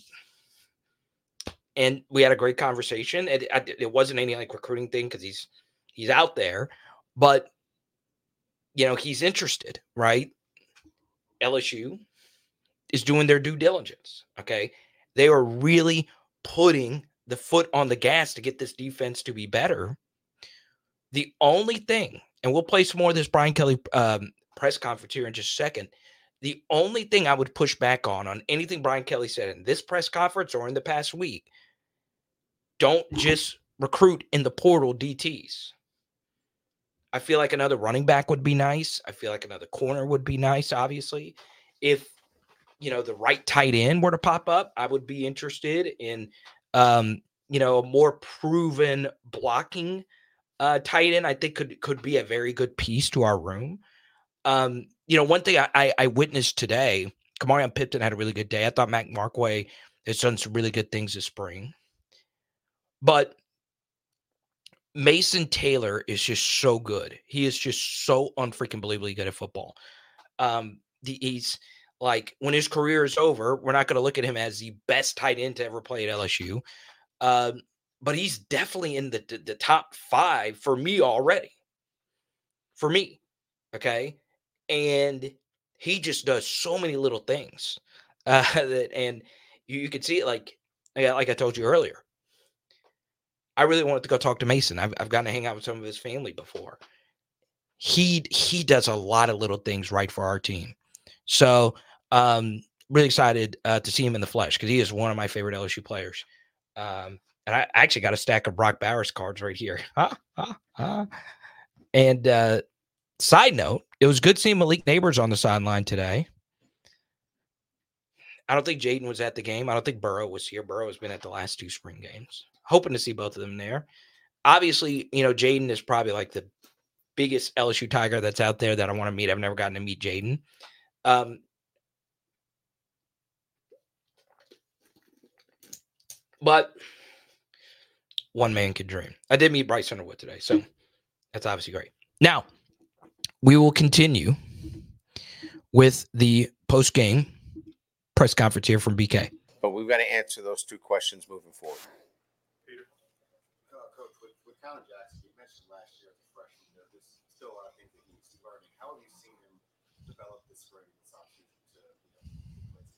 and we had a great conversation. It, it wasn't any like recruiting thing because he's he's out there, but you know he's interested, right? L S U is doing their due diligence. Okay, they are really putting the foot on the gas to get this defense to be better. The only thing, and we'll play some more of this Brian Kelly um, press conference here in just a second. The only thing I would push back on, on anything Brian Kelly said in this press conference or in the past week, don't just recruit in the portal D Ts. I feel like another running back would be nice. I feel like another corner would be nice, obviously. If, you know, the right tight end were to pop up, I would be interested in, um, you know, a more proven blocking uh, tight end. I think could could be a very good piece to our room. Um, you know, one thing I, I, I witnessed today, Kamarion Pipton had a really good day. I thought Mac Markway has done some really good things this spring. But Mason Taylor is just so good. He is just so unfreaking believably good at football. Um, the, he's like, when his career is over, we're not going to look at him as the best tight end to ever play at L S U. Um, but he's definitely in the, the, the top five for me already. For me. Okay. And he just does so many little things. Uh, that, and you, you can see it like, like I told you earlier. I really wanted to go talk to Mason. I've, I've gotten to hang out with some of his family before. He he does a lot of little things right for our team. So um, really excited uh, to see him in the flesh because he is one of my favorite L S U players. Um, and I actually got a stack of Brock Bowers cards right here. Ah, ah, ah. And uh, side note, it was good seeing Malik Neighbors on the sideline today. I don't think Jaden was at the game. I don't think Burrow was here. Burrow has been at the last two spring games. Hoping to see both of them there. Obviously, you know, Jaden is probably like the biggest L S U Tiger that's out there that I want to meet. I've never gotten to meet Jaden. Um, but one man can dream. I did meet Bryce Underwood today, so that's obviously great. Now, we will continue with the post-game press conference here from B K. But we've got to answer those two questions moving forward. Coach, with, with Connor Jackson, you mentioned last year as a freshman, you know, there's still a lot of things that he's learning. How have you seen him develop this spring, this offseason to, you know,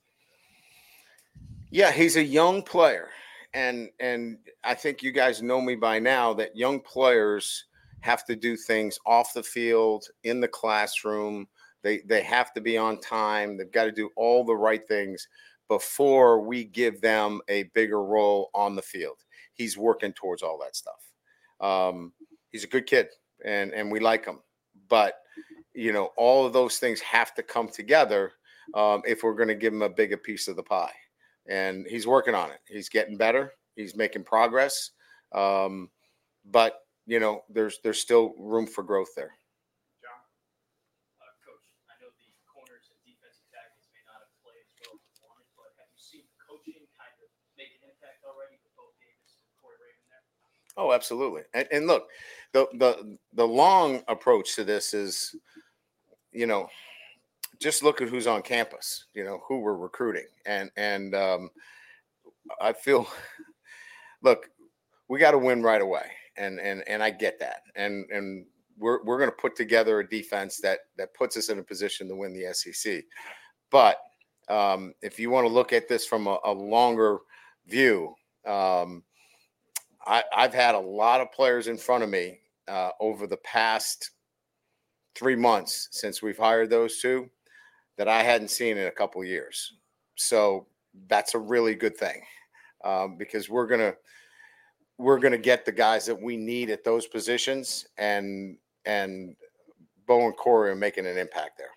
Yeah, he's a young player. And and I think you guys know me by now that young players have to do things off the field, in the classroom. They they have to be on time. They've got to do all the right things before we give them a bigger role on the field. He's working towards all that stuff. Um, he's a good kid, and, and we like him. But, you know, all of those things have to come together um, if we're going to give him a bigger piece of the pie. And he's working on it. He's getting better. He's making progress. Um, but, you know, there's there's still room for growth there. John, uh, Coach, I know the corners and defensive tackles may not have played as well as you wanted, but have you seen coaching kind of make an impact already with both Davis and Corey Raven there? Oh, absolutely. And, and look, the the the long approach to this is, you know, just look at who's on campus, you know, who we're recruiting. And, and um, I feel, look, we got to win right away. And, and, and I get that. And, and we're, we're going to put together a defense that, that puts us in a position to win the S E C. But um, if you want to look at this from a, a longer view, um, I, I've had a lot of players in front of me uh, over the past three months since we've hired those two that I hadn't seen in a couple of years. So that's a really good thing um, because we're gonna we're gonna get the guys that we need at those positions, and and Bo and Corey are making an impact there.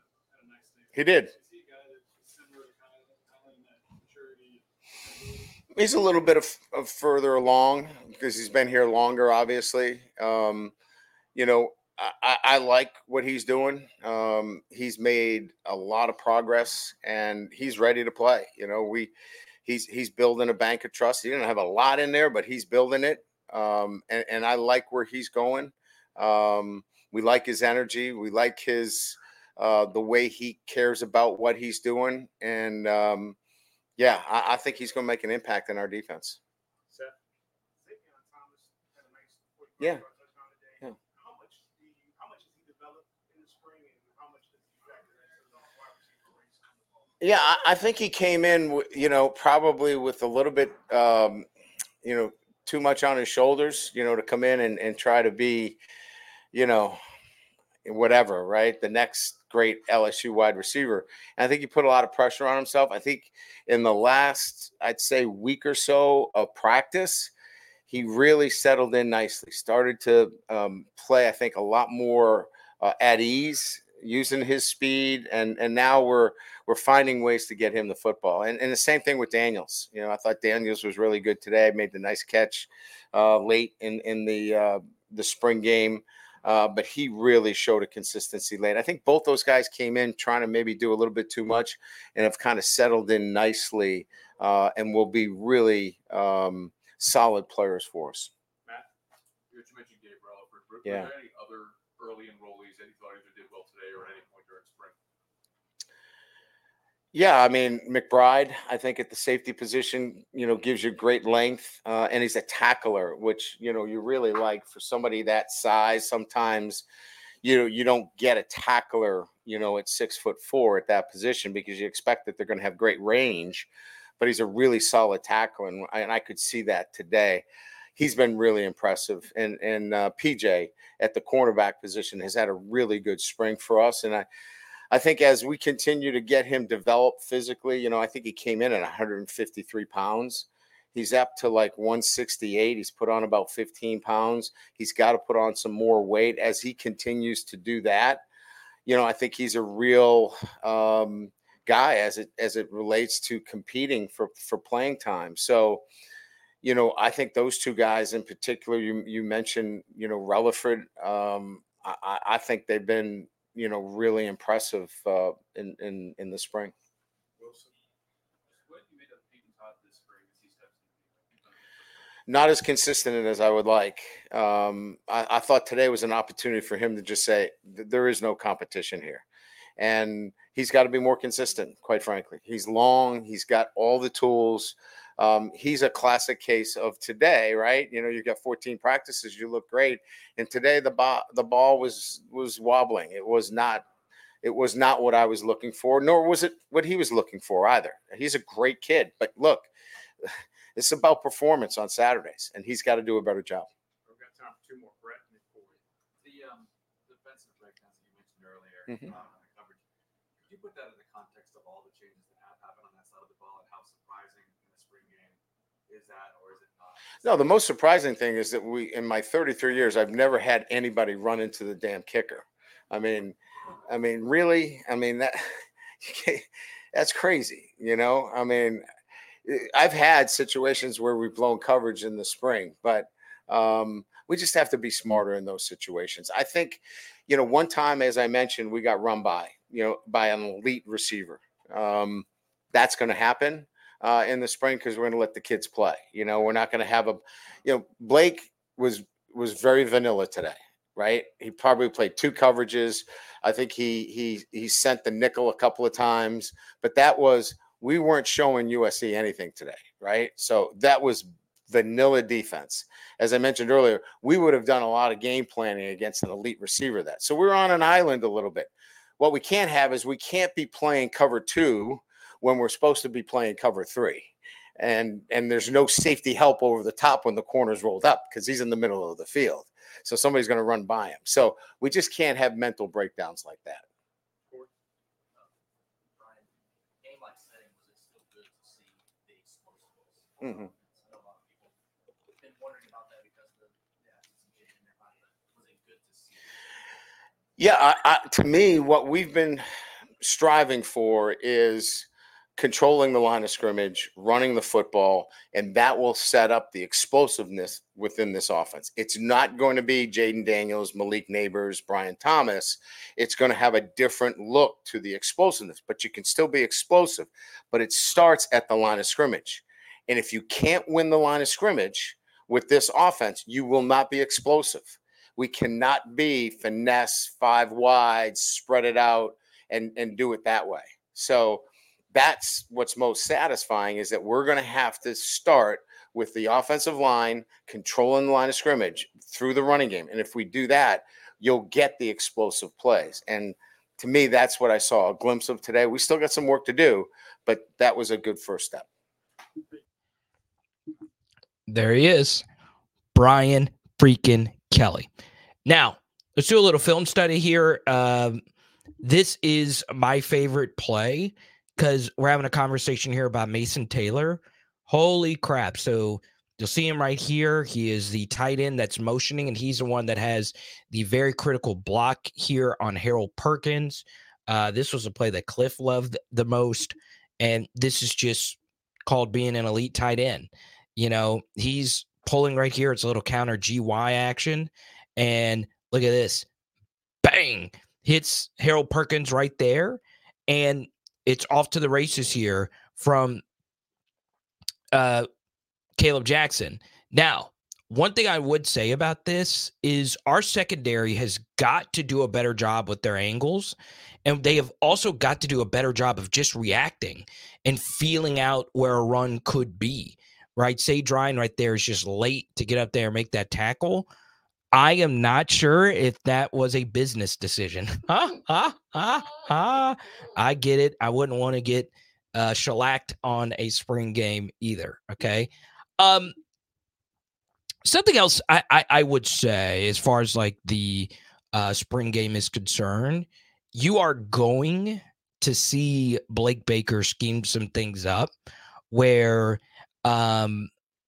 He did. He's a little bit of, of further along because he's been here longer, obviously. Um, you know, I, I like what he's doing. Um, he's made a lot of progress and he's ready to play. You know, we he's he's building a bank of trust. He didn't have a lot in there, but he's building it. Um, and, and I like where he's going. Um, we like his energy. We like his uh, the way he cares about what he's doing. And um, yeah, I, I think he's going to make an impact in our defense. Seth? Yeah. How much do you, how much has he developed in the spring, and how much does he factor into the wide receiver race? Yeah, I, I think he came in, w- you know, probably with a little bit, um, you know, too much on his shoulders, you know, to come in and, and try to be, you know, whatever, right? The next great L S U wide receiver. And I think he put a lot of pressure on himself. I think in the last, I'd say, week or so of practice, he really settled in nicely, started to um, play, I think, a lot more uh, at ease, using his speed. And and now we're we're finding ways to get him the football. And, and the same thing with Daniels. You know, I thought Daniels was really good today. Made the nice catch uh, late in, in the, uh, the spring game. Uh, but he really showed a consistency late. I think both those guys came in trying to maybe do a little bit too much and have kind of settled in nicely uh, and will be really um, solid players for us. Matt, you mentioned Gabe Relaford. Were Yeah. there any other early enrollees that you thought either did well today or at any point during spring? Yeah, I mean, McBride, I think at the safety position, you know, gives you great length, uh, and he's a tackler, which, you know, you really like for somebody that size. Sometimes, you know, you don't get a tackler, you know, at six foot four at that position because you expect that they're going to have great range, but he's a really solid tackler, and I, and I could see that today. He's been really impressive, and and uh, P J at the cornerback position has had a really good spring for us, and I. I think as we continue to get him developed physically, you know, I think he came in at one hundred fifty-three pounds. He's up to like one sixty-eight. He's put on about fifteen pounds. He's got to put on some more weight. As he continues to do that, you know, I think he's a real um, guy as it as it relates to competing for for playing time. So, you know, I think those two guys in particular, you you mentioned, you know, Relaford. Um, I, I think they've been, you know, really impressive uh, in, in in the spring. Wilson, what did you make of Peyton Todd this spring as he steps in? Not as consistent as I would like. Um, I, I thought today was an opportunity for him to just say there is no competition here, and he's got to be more consistent. Quite frankly, he's long. He's got all the tools. Um, he's a classic case of today, right? You know, you got fourteen practices, you look great, and today the ball the ball was was wobbling. It was not it was not what I was looking for, nor was it what he was looking for either. He's a great kid, but look, it's about performance on Saturdays, and he's got to do a better job. We've got time for two more. Brett and Corey. The um, defensive breakdowns that you mentioned earlier, Mhm. um, and the coverage. Could you put that in the context of all the changes that have happened on that side of the ball and how surprising in the spring game is that, or is it not? No, the most surprising thing is that we, in my thirty-three years, I've never had anybody run into the damn kicker. I mean, I mean, really, I mean that that's crazy, you know. I mean, I've had situations where we've blown coverage in the spring, but um, we just have to be smarter in those situations. I think, you know, one time, as I mentioned, we got run by, you know, by an elite receiver. Um, that's going to happen uh, in the spring because we're going to let the kids play. You know, we're not going to have a, you know, Blake was was very vanilla today, right? He probably played two coverages. I think he he he sent the nickel a couple of times, but that was. We weren't showing U S C anything today, right? So that was vanilla defense. As I mentioned earlier, we would have done a lot of game planning against an elite receiver that. So we're on an island a little bit. What we can't have is we can't be playing cover two when we're supposed to be playing cover three. And, and there's no safety help over the top when the corner's rolled up because he's in the middle of the field. So somebody's going to run by him. So we just can't have mental breakdowns like that. Mm-hmm. I know a lot of people have been wondering about that because of the absence of getting in their body, but was it good to see? Yeah, I, I, to me, what we've been striving for is controlling the line of scrimmage, running the football, and that will set up the explosiveness within this offense. It's not going to be Jaden Daniels, Malik Neighbors, Brian Thomas. It's going to have a different look to the explosiveness, but you can still be explosive. But it starts at the line of scrimmage. And if you can't win the line of scrimmage with this offense, you will not be explosive. We cannot be finesse, five wide, spread it out, and, and do it that way. So that's what's most satisfying, is that we're going to have to start with the offensive line controlling the line of scrimmage through the running game. And if we do that, you'll get the explosive plays. And to me, that's what I saw a glimpse of today. We still got some work to do, but that was a good first step. There he is, Brian freaking Kelly. Now, let's do a little film study here. Um, this is my favorite play because we're having a conversation here about Mason Taylor. Holy crap. So you'll see him right here. He is the tight end that's motioning, and he's the one that has the very critical block here on Harold Perkins. Uh, this was a play that Cliff loved the most, and this is just called being an elite tight end. You know, he's pulling right here. It's a little counter G Y action. And look at this. Bang! Hits Harold Perkins right there. And it's off to the races here from uh, Caleb Jackson. Now, one thing I would say about this is our secondary has got to do a better job with their angles. And they have also got to do a better job of just reacting and feeling out where a run could be. Right, Sage Ryan right there is just late to get up there and make that tackle. I am not sure if that was a business decision. Huh? Huh? Huh? Huh? I get it. I wouldn't want to get uh, shellacked on a spring game either. Okay. Um, something else I, I, I would say, as far as like the uh, spring game is concerned, you are going to see Blake Baker scheme some things up where Um,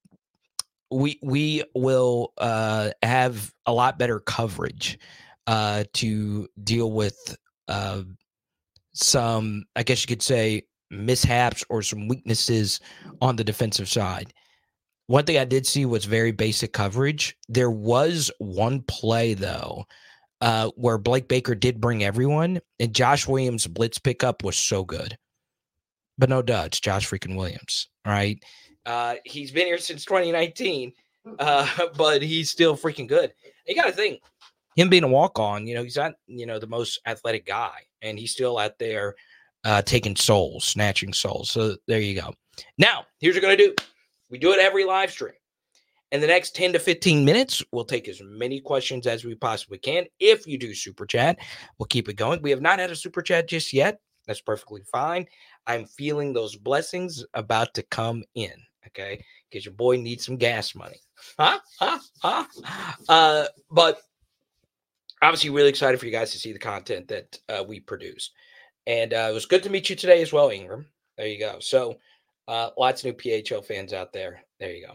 we we will uh, have a lot better coverage uh, to deal with uh, some, I guess you could say, mishaps or some weaknesses on the defensive side. One thing I did see was very basic coverage. There was one play, though, uh, where Blake Baker did bring everyone, and Josh Williams' blitz pickup was so good. But no duh, it's Josh freaking Williams, all right? Uh, he's been here since twenty nineteen, uh, but he's still freaking good. You got to think, him being a walk-on, you know, he's not, you know, the most athletic guy, and he's still out there uh, taking souls, snatching souls. So there you go. Now, here's what we're going to do. We do it every live stream. In the next ten to fifteen minutes, we'll take as many questions as we possibly can. If you do super chat, we'll keep it going. We have not had a super chat just yet. That's perfectly fine. I'm feeling those blessings about to come in. Okay, because your boy needs some gas money. Huh? Huh? Huh? Uh, but obviously really excited for you guys to see the content that uh, we produce. And uh, it was good to meet you today as well, Ingram. There you go. So uh, lots of new P H L fans out there. There you go.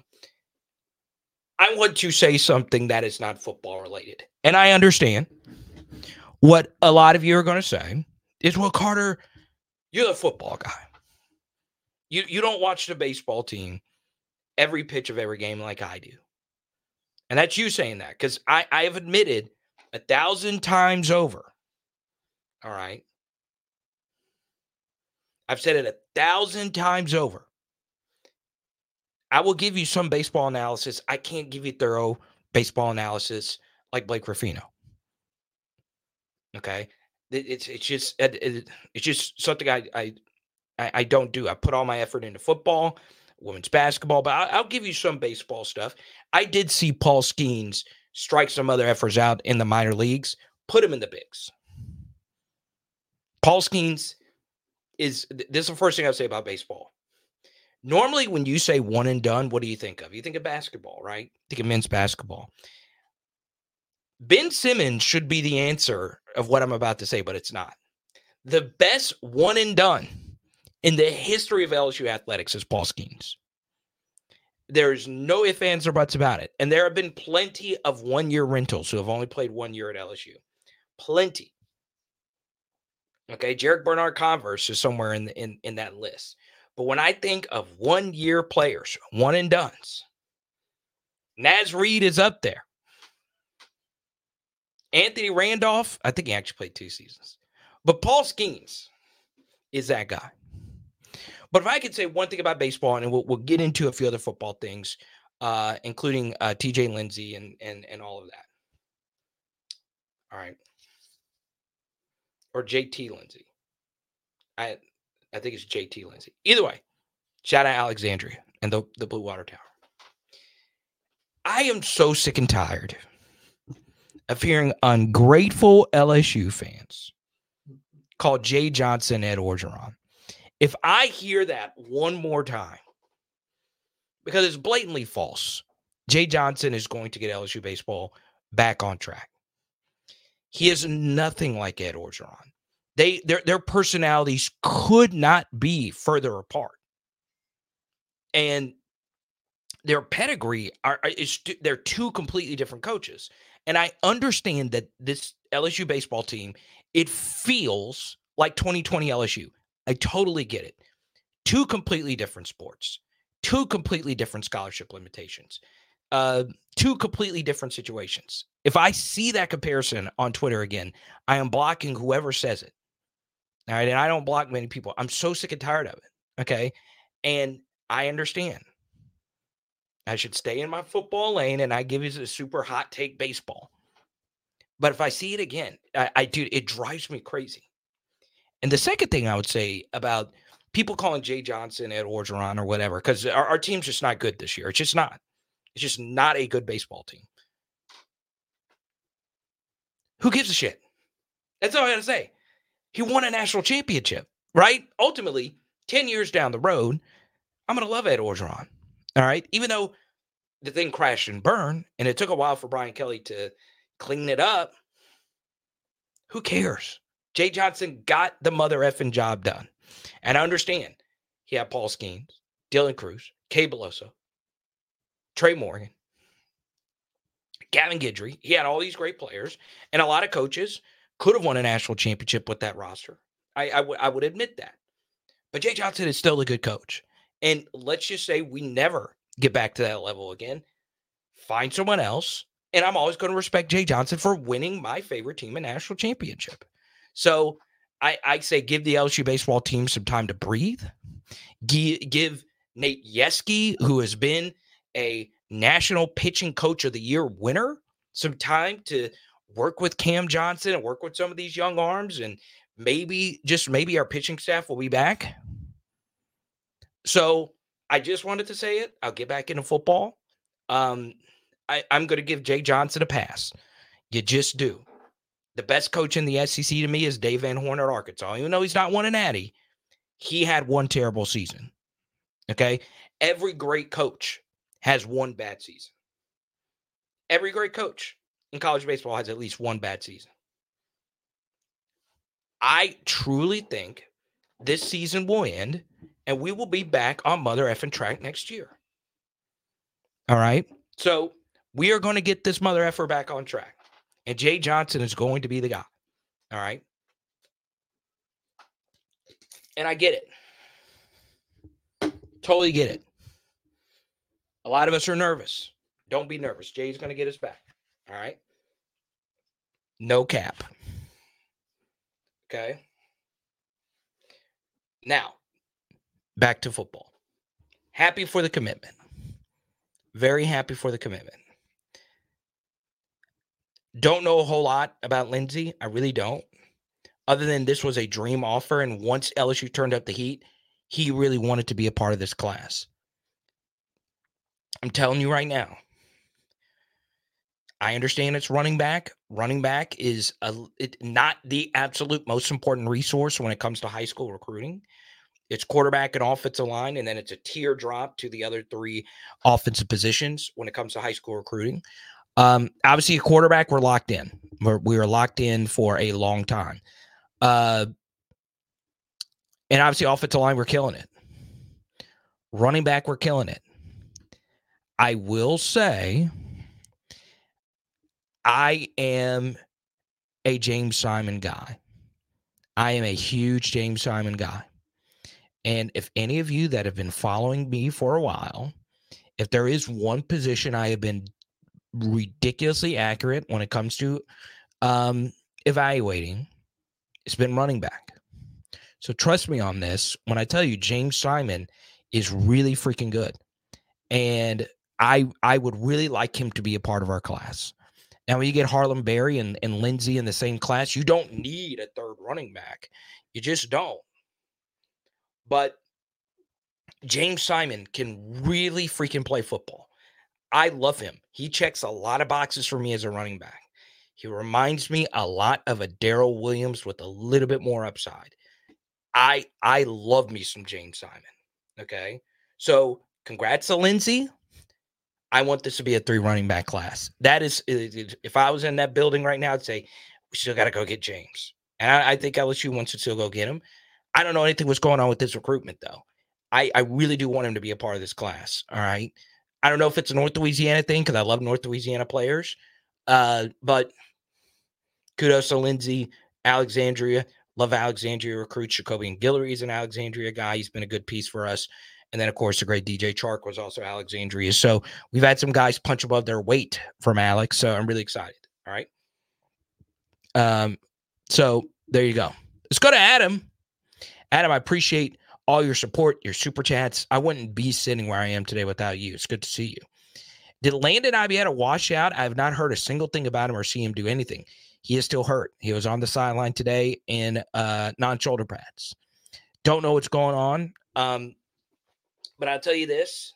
I want to say something that is not football related. And I understand what a lot of you are going to say is, well, Carter, you're the football guy. You you don't watch the baseball team every pitch of every game like I do. And that's you saying that, because I, I have admitted a thousand times over. All right. I've said it a thousand times over. I will give you some baseball analysis. I can't give you thorough baseball analysis like Blake Ruffino. Okay. It, it's it's just it, it, it's just something I, I I don't do. I put all my effort into football, women's basketball, but I'll, I'll give you some baseball stuff. I did see Paul Skeens strike some other efforts out in the minor leagues, put him in the bigs. Paul Skeens is, this is the first thing I'll say about baseball. Normally, when you say one and done, what do you think of? You think of basketball, right? You think of men's basketball. Ben Simmons should be the answer of what I'm about to say, but it's not. The best one and done in the history of L S U athletics is Paul Skeens. There's no ifs, ands, or buts about it. And there have been plenty of one-year rentals who have only played one year at L S U. Plenty. Okay, Jarek Bernard Converse is somewhere in, the, in, in that list. But when I think of one-year players, one and dones, Naz Reid is up there. Anthony Randolph, I think he actually played two seasons. But Paul Skeens is that guy. But if I could say one thing about baseball, and we'll, we'll get into a few other football things, uh, including uh, T J Lindsey and, and, and all of that. All right. Or J T Lindsey. I I think it's J T Lindsey. Either way, shout out Alexandria and the, the Blue Water Tower. I am so sick and tired of hearing ungrateful L S U fans call Jay Johnson Ed Orgeron. If I hear that one more time, because it's blatantly false, Jay Johnson is going to get L S U baseball back on track. He is nothing like Ed Orgeron. They their their personalities could not be further apart, and their pedigree are is they're two completely different coaches. And I understand that this L S U baseball team, it feels like twenty twenty L S U. I totally get it. Two completely different sports, two completely different scholarship limitations, uh, two completely different situations. If I see that comparison on Twitter again, I am blocking whoever says it. All right. And I don't block many people. I'm so sick and tired of it. Okay. And I understand. I should stay in my football lane and I give you a super hot take baseball. But if I see it again, I, I do, it drives me crazy. And the second thing I would say about people calling Jay Johnson Ed Orgeron or whatever, because our, our team's just not good this year. It's just not. It's just not a good baseball team. Who gives a shit? That's all I got to say. He won a national championship, right? Ultimately, ten years down the road, I'm going to love Ed Orgeron. All right? Even though the thing crashed and burned, and it took a while for Brian Kelly to clean it up, who cares? Jay Johnson got the mother effing job done. And I understand he had Paul Skeens, Dylan Cruz, Kay Beloso, Trey Morgan, Gavin Guidry. He had all these great players, and a lot of coaches could have won a national championship with that roster. I, I, w- I would admit that. But Jay Johnson is still a good coach. And let's just say we never get back to that level again. Find someone else. And I'm always going to respect Jay Johnson for winning my favorite team a national championship. So I, I say give the L S U baseball team some time to breathe. Give, give Nate Yeskie, who has been a national pitching coach of the year winner, some time to work with Cam Johnson and work with some of these young arms. And maybe, just maybe our pitching staff will be back. So I just wanted to say it. I'll get back into football. Um, I, I'm going to give Jay Johnson a pass. You just do. The best coach in the S E C to me is Dave Van Horn at Arkansas. Even though he's not won an Natty, he had one terrible season. Okay? Every great coach has one bad season. Every great coach in college baseball has at least one bad season. I truly think this season will end and we will be back on mother effing track next year. All right? So we are going to get this mother effer back on track. And Jay Johnson is going to be the guy. All right? And I get it. Totally get it. A lot of us are nervous. Don't be nervous. Jay's going to get us back. All right? No cap. Okay? Now, back to football. Happy for the commitment. Very happy for the commitment. Don't know a whole lot about Lindsey. I really don't. Other than this was a dream offer, and once L S U turned up the heat, he really wanted to be a part of this class. I'm telling you right now. I understand it's running back. Running back is a, it, not the absolute most important resource when it comes to high school recruiting. It's quarterback and offensive line, and then it's a tier drop to the other three offensive positions when it comes to high school recruiting. Um, obviously, a quarterback, we're locked in. We're, we are locked in for a long time. Uh, and obviously, offensive line, we're killing it. Running back, we're killing it. I will say I am a James Simon guy. I am a huge James Simon guy. And if any of you that have been following me for a while, if there is one position I have been ridiculously accurate when it comes to um, evaluating, it's been running back. So trust me on this when I tell you James Simon is really freaking good. And I I would really like him to be a part of our class. Now, when you get Harlem Berry and, and Lindsey in the same class, you don't need a third running back. You just don't. But James Simon can really freaking play football. I love him. He checks a lot of boxes for me as a running back. He reminds me a lot of a Darrell Williams with a little bit more upside. I I love me some James Simon. Okay? So, congrats to Lindsey. I want this to be a three running back class. That is, if I was in that building right now, I'd say, we still got to go get James. And I, I think L S U wants to still go get him. I don't know anything what's going on with this recruitment, though. I, I really do want him to be a part of this class. All right. I don't know if it's a North Louisiana thing because I love North Louisiana players. Uh, but kudos to Lindsey, Alexandria. Love Alexandria recruits. Jacobian Guillory is an Alexandria guy. He's been a good piece for us. And then, of course, the great D J Chark was also Alexandria. So we've had some guys punch above their weight from Alex. So I'm really excited. All right. Um. So there you go. Let's go to Adam. Adam, I appreciate all your support, your super chats. I wouldn't be sitting where I am today without you. It's good to see you. Did Landon Ibeata wash out? I have not heard a single thing about him or see him do anything. He is still hurt. He was on the sideline today in uh, non-shoulder pads. Don't know what's going on. Um. But I'll tell you this.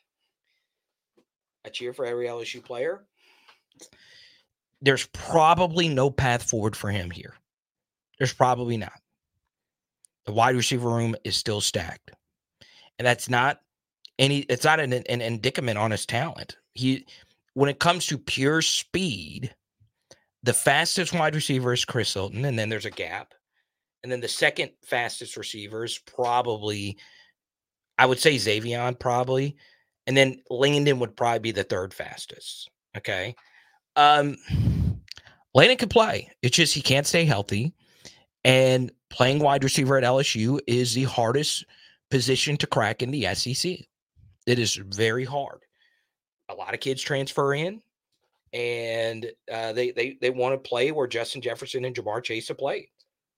I cheer for every L S U player. There's probably no path forward for him here. There's probably not. The wide receiver room is still stacked. And that's not any, it's not an, an indictment on his talent. He, when it comes to pure speed, the fastest wide receiver is Chris Hilton, and then there's a gap. And then the second fastest receiver is probably, I would say Xavion probably. And then Landon would probably be the third fastest. Okay. Um, Landon can play. It's just he can't stay healthy. And playing wide receiver at L S U is the hardest position to crack in the S E C. It is very hard. A lot of kids transfer in, and uh, they, they, they want to play where Justin Jefferson and Jamar Chase have played.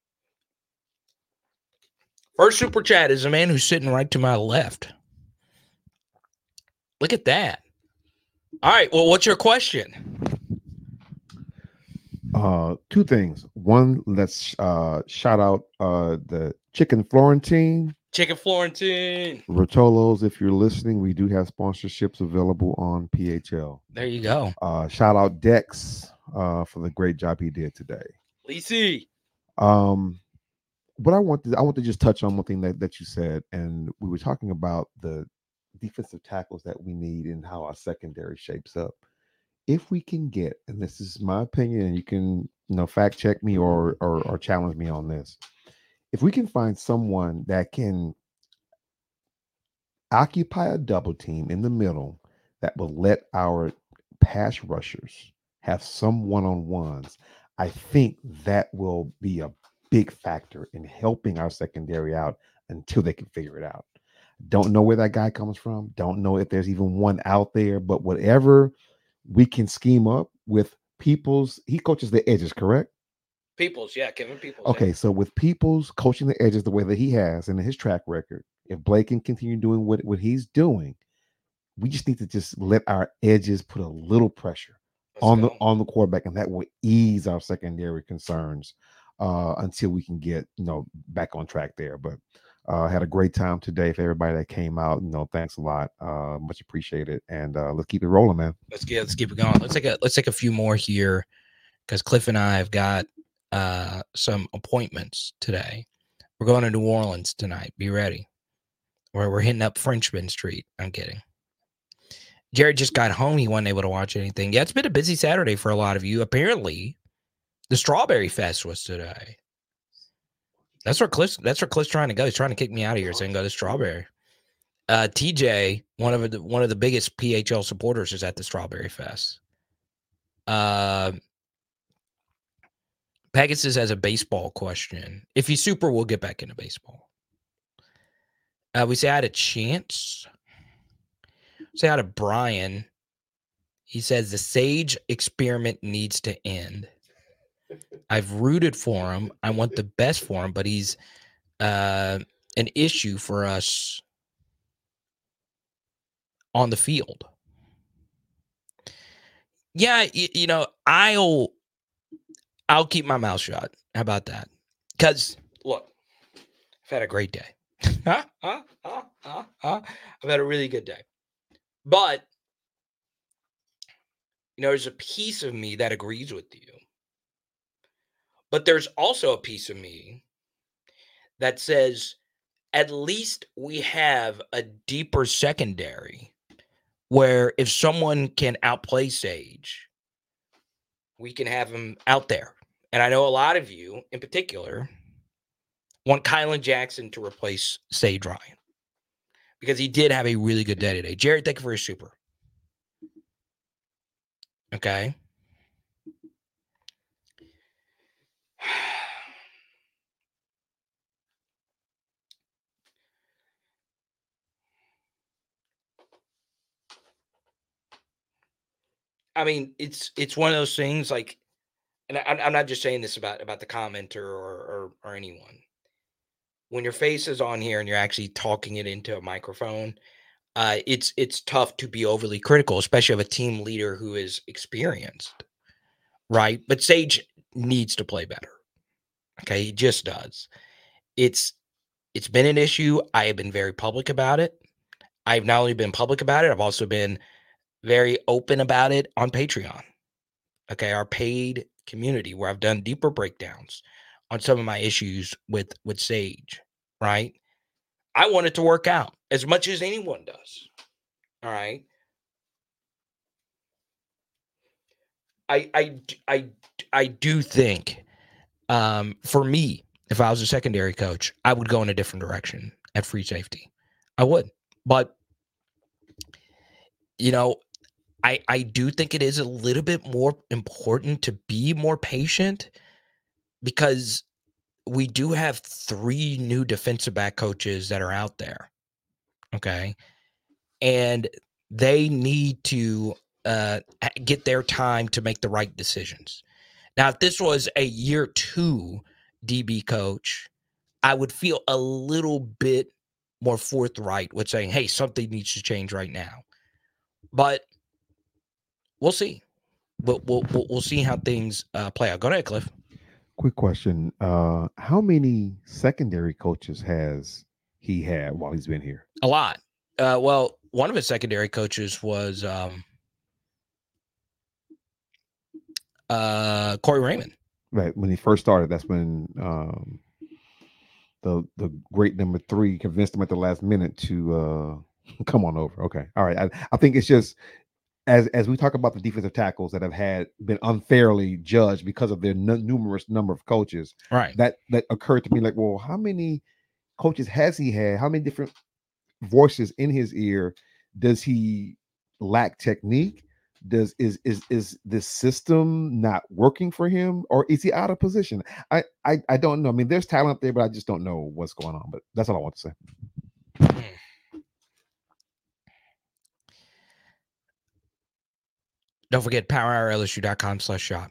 First super chat is a man who's sitting right to my left. Look at that. All right. Well, what's your question? Uh, two things. One, let's uh, shout out uh, the Chicken Florentine. Chicken Florentine. Rotolos, if you're listening, we do have sponsorships available on P H L. There you go. Uh, shout out Dex uh, for the great job he did today. Lisi. Um, but I want to I want to just touch on one thing that, that you said, and we were talking about the defensive tackles that we need and how our secondary shapes up. If we can get, and this is my opinion, and you can you know fact check me or, or or challenge me on this, if we can find someone that can occupy a double team in the middle that will let our pass rushers have some one-on-ones, I think that will be a big factor in helping our secondary out until they can figure it out. Don't know where that guy comes from. Don't know if there's even one out there, but whatever we can scheme up with Peoples, he coaches the edges, correct? Peoples, yeah, Kevin Peoples. Okay, yeah. so with Peoples coaching the edges the way that he has and his track record, if Blake can continue doing what, what he's doing, we just need to just let our edges put a little pressure Let's on go. the on the quarterback, and that will ease our secondary concerns uh, until we can get you know back on track there. But uh, had a great time today for everybody that came out. You know, thanks a lot, uh, much appreciated, and uh, let's keep it rolling, man. Let's get let's keep it going. Let's take a let's take a few more here because Cliff and I have got uh, some appointments today. We're going to New Orleans tonight. Be ready. Where we're hitting up Frenchman Street. I'm kidding. Jared just got home. He wasn't able to watch anything. Yeah, it's been a busy Saturday for a lot of you. Apparently, the Strawberry Fest was today. That's where Cliff's, that's where Cliff's trying to go. He's trying to kick me out of here saying go to Strawberry. Uh, T J, one of the one of the biggest P H L supporters, is at the Strawberry Fest. Uh, Pegasus has a baseball question. If he's super, we'll get back into baseball. Uh, we say I had a chance. Say hi to Brian. He says the Sage experiment needs to end. I've rooted for him. I want the best for him, but he's uh, an issue for us on the field. Yeah, you, you know, I'll I'll keep my mouth shut. How about that? Because look, I've had a great day. huh, huh, huh, huh, huh. I've had a really good day. But you know, there's a piece of me that agrees with you. But there's also a piece of me that says at least we have a deeper secondary where if someone can outplay Sage, we can have him out there. And I know a lot of you in particular want Kylan Jackson to replace Sage Ryan because he did have a really good day today. Jared, thank you for your super. Okay. I mean, it's it's one of those things like, and I, I'm not just saying this about, about the commenter or, or or anyone. When your face is on here and you're actually talking it into a microphone, uh, it's it's tough to be overly critical, especially of a team leader who is experienced, right? But Sage needs to play better. Okay, he just does. It's it's been an issue. I have been very public about it. I've not only been public about it, I've also been very open about it on Patreon. Okay, our paid community where I've done deeper breakdowns on some of my issues with with Sage, right? I want it to work out as much as anyone does. All right. I I I I do think um, for me, if I was a secondary coach, I would go in a different direction at free safety. I would. But you know, I, I do think it is a little bit more important to be more patient because we do have three new defensive back coaches that are out there. Okay. And they need to uh, get their time to make the right decisions. Now, if this was a year two D B coach, I would feel a little bit more forthright with saying, hey, something needs to change right now. But we'll see. We'll, we'll, we'll see how things uh, play out. Go ahead, Cliff. Quick question. Uh, how many secondary coaches has he had while he's been here? A lot. Uh, well, one of his secondary coaches was um, uh, Corey Raymond. Right. When he first started, that's when um, the the great number three convinced him at the last minute to uh, come on over. Okay. All right. I, I think it's just as as we talk about the defensive tackles that have had been unfairly judged because of their n- numerous number of coaches. Right. That that occurred to me like, well, how many coaches has he had? How many different voices in his ear? Does he lack technique? Does is is is this system not working for him, or is he out of position? I I, I don't know. I mean, there's talent there, but I just don't know what's going on. But that's all I want to say. Don't forget power hour L S U dot com slash shop.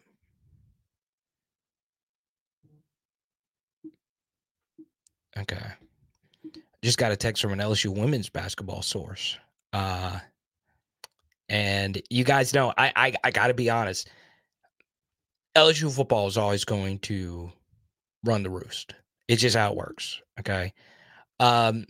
Okay. Just got a text from an L S U women's basketball source. Uh, and you guys know, I, I, I got to be honest. L S U football is always going to run the roost. It's just how it works. Okay. Um,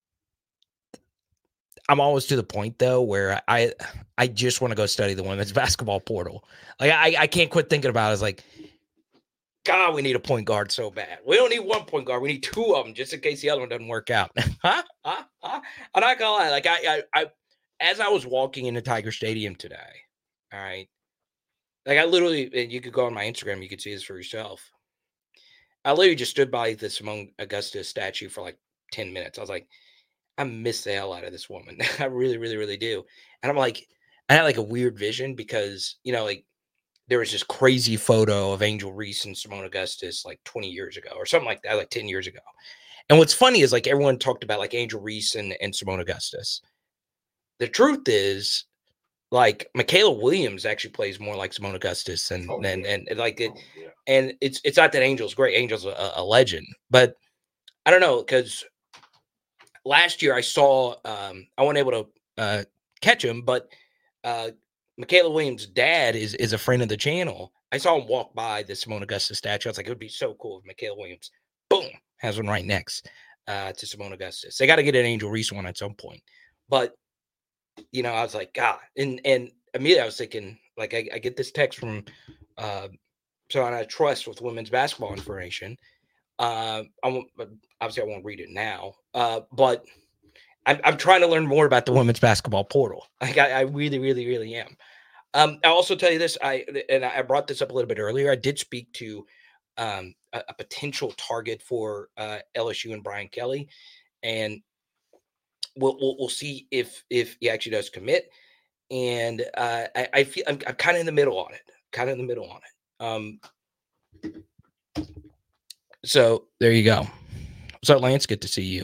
I'm always to the point though where I I just want to go study the women's basketball portal. Like I, I can't quit thinking about it. It's like, God, we need a point guard so bad. We don't need one point guard. We need two of them just in case the other one doesn't work out. huh? Huh? Huh? I'm not gonna lie. Like I, I, I, as I was walking into Tiger Stadium today, all right, like I literally, and you could go on my Instagram, you could see this for yourself. I literally just stood by the Simone Augustus statue for like ten minutes. I was like, I miss the hell out of this woman. I really, really, really do. And I'm like, I had like a weird vision because, you know, like there was this crazy photo of Angel Reese and Simone Augustus like twenty years ago or something like that, like ten years ago. And what's funny is like everyone talked about like Angel Reese and, and Simone Augustus. The truth is, like Michaela Williams actually plays more like Simone Augustus, and Oh, and, yeah. and, and like it, Oh, yeah. and it's it's not that Angel's great. Angel's a, a legend, but I don't know, because last year I saw um, I wasn't able to uh, catch him, but uh, Michaela Williams' dad is is a friend of the channel. I saw him walk by the Simone Augustus statue. I was like, it would be so cool if Michaela Williams, boom, has one right next uh, to Simone Augustus. They got to get an Angel Reese one at some point, but. You know, I was like, God, and and immediately I was thinking, like, I, I get this text from uh, someone I trust with women's basketball information. Uh, I won't, obviously, I won't read it now, uh, but I'm, I'm trying to learn more about the women's basketball portal. Like, I, I really, really, really am. Um, I'll also tell you this, I and I brought this up a little bit earlier. I did speak to um, a, a potential target for uh, L S U and Brian Kelly, and We'll, we'll we'll see if if he actually does commit, and uh, I, I feel I'm, I'm kind of in the middle on it, kind of in the middle on it. Um, so there you go. What's up, Lance? Good to see you.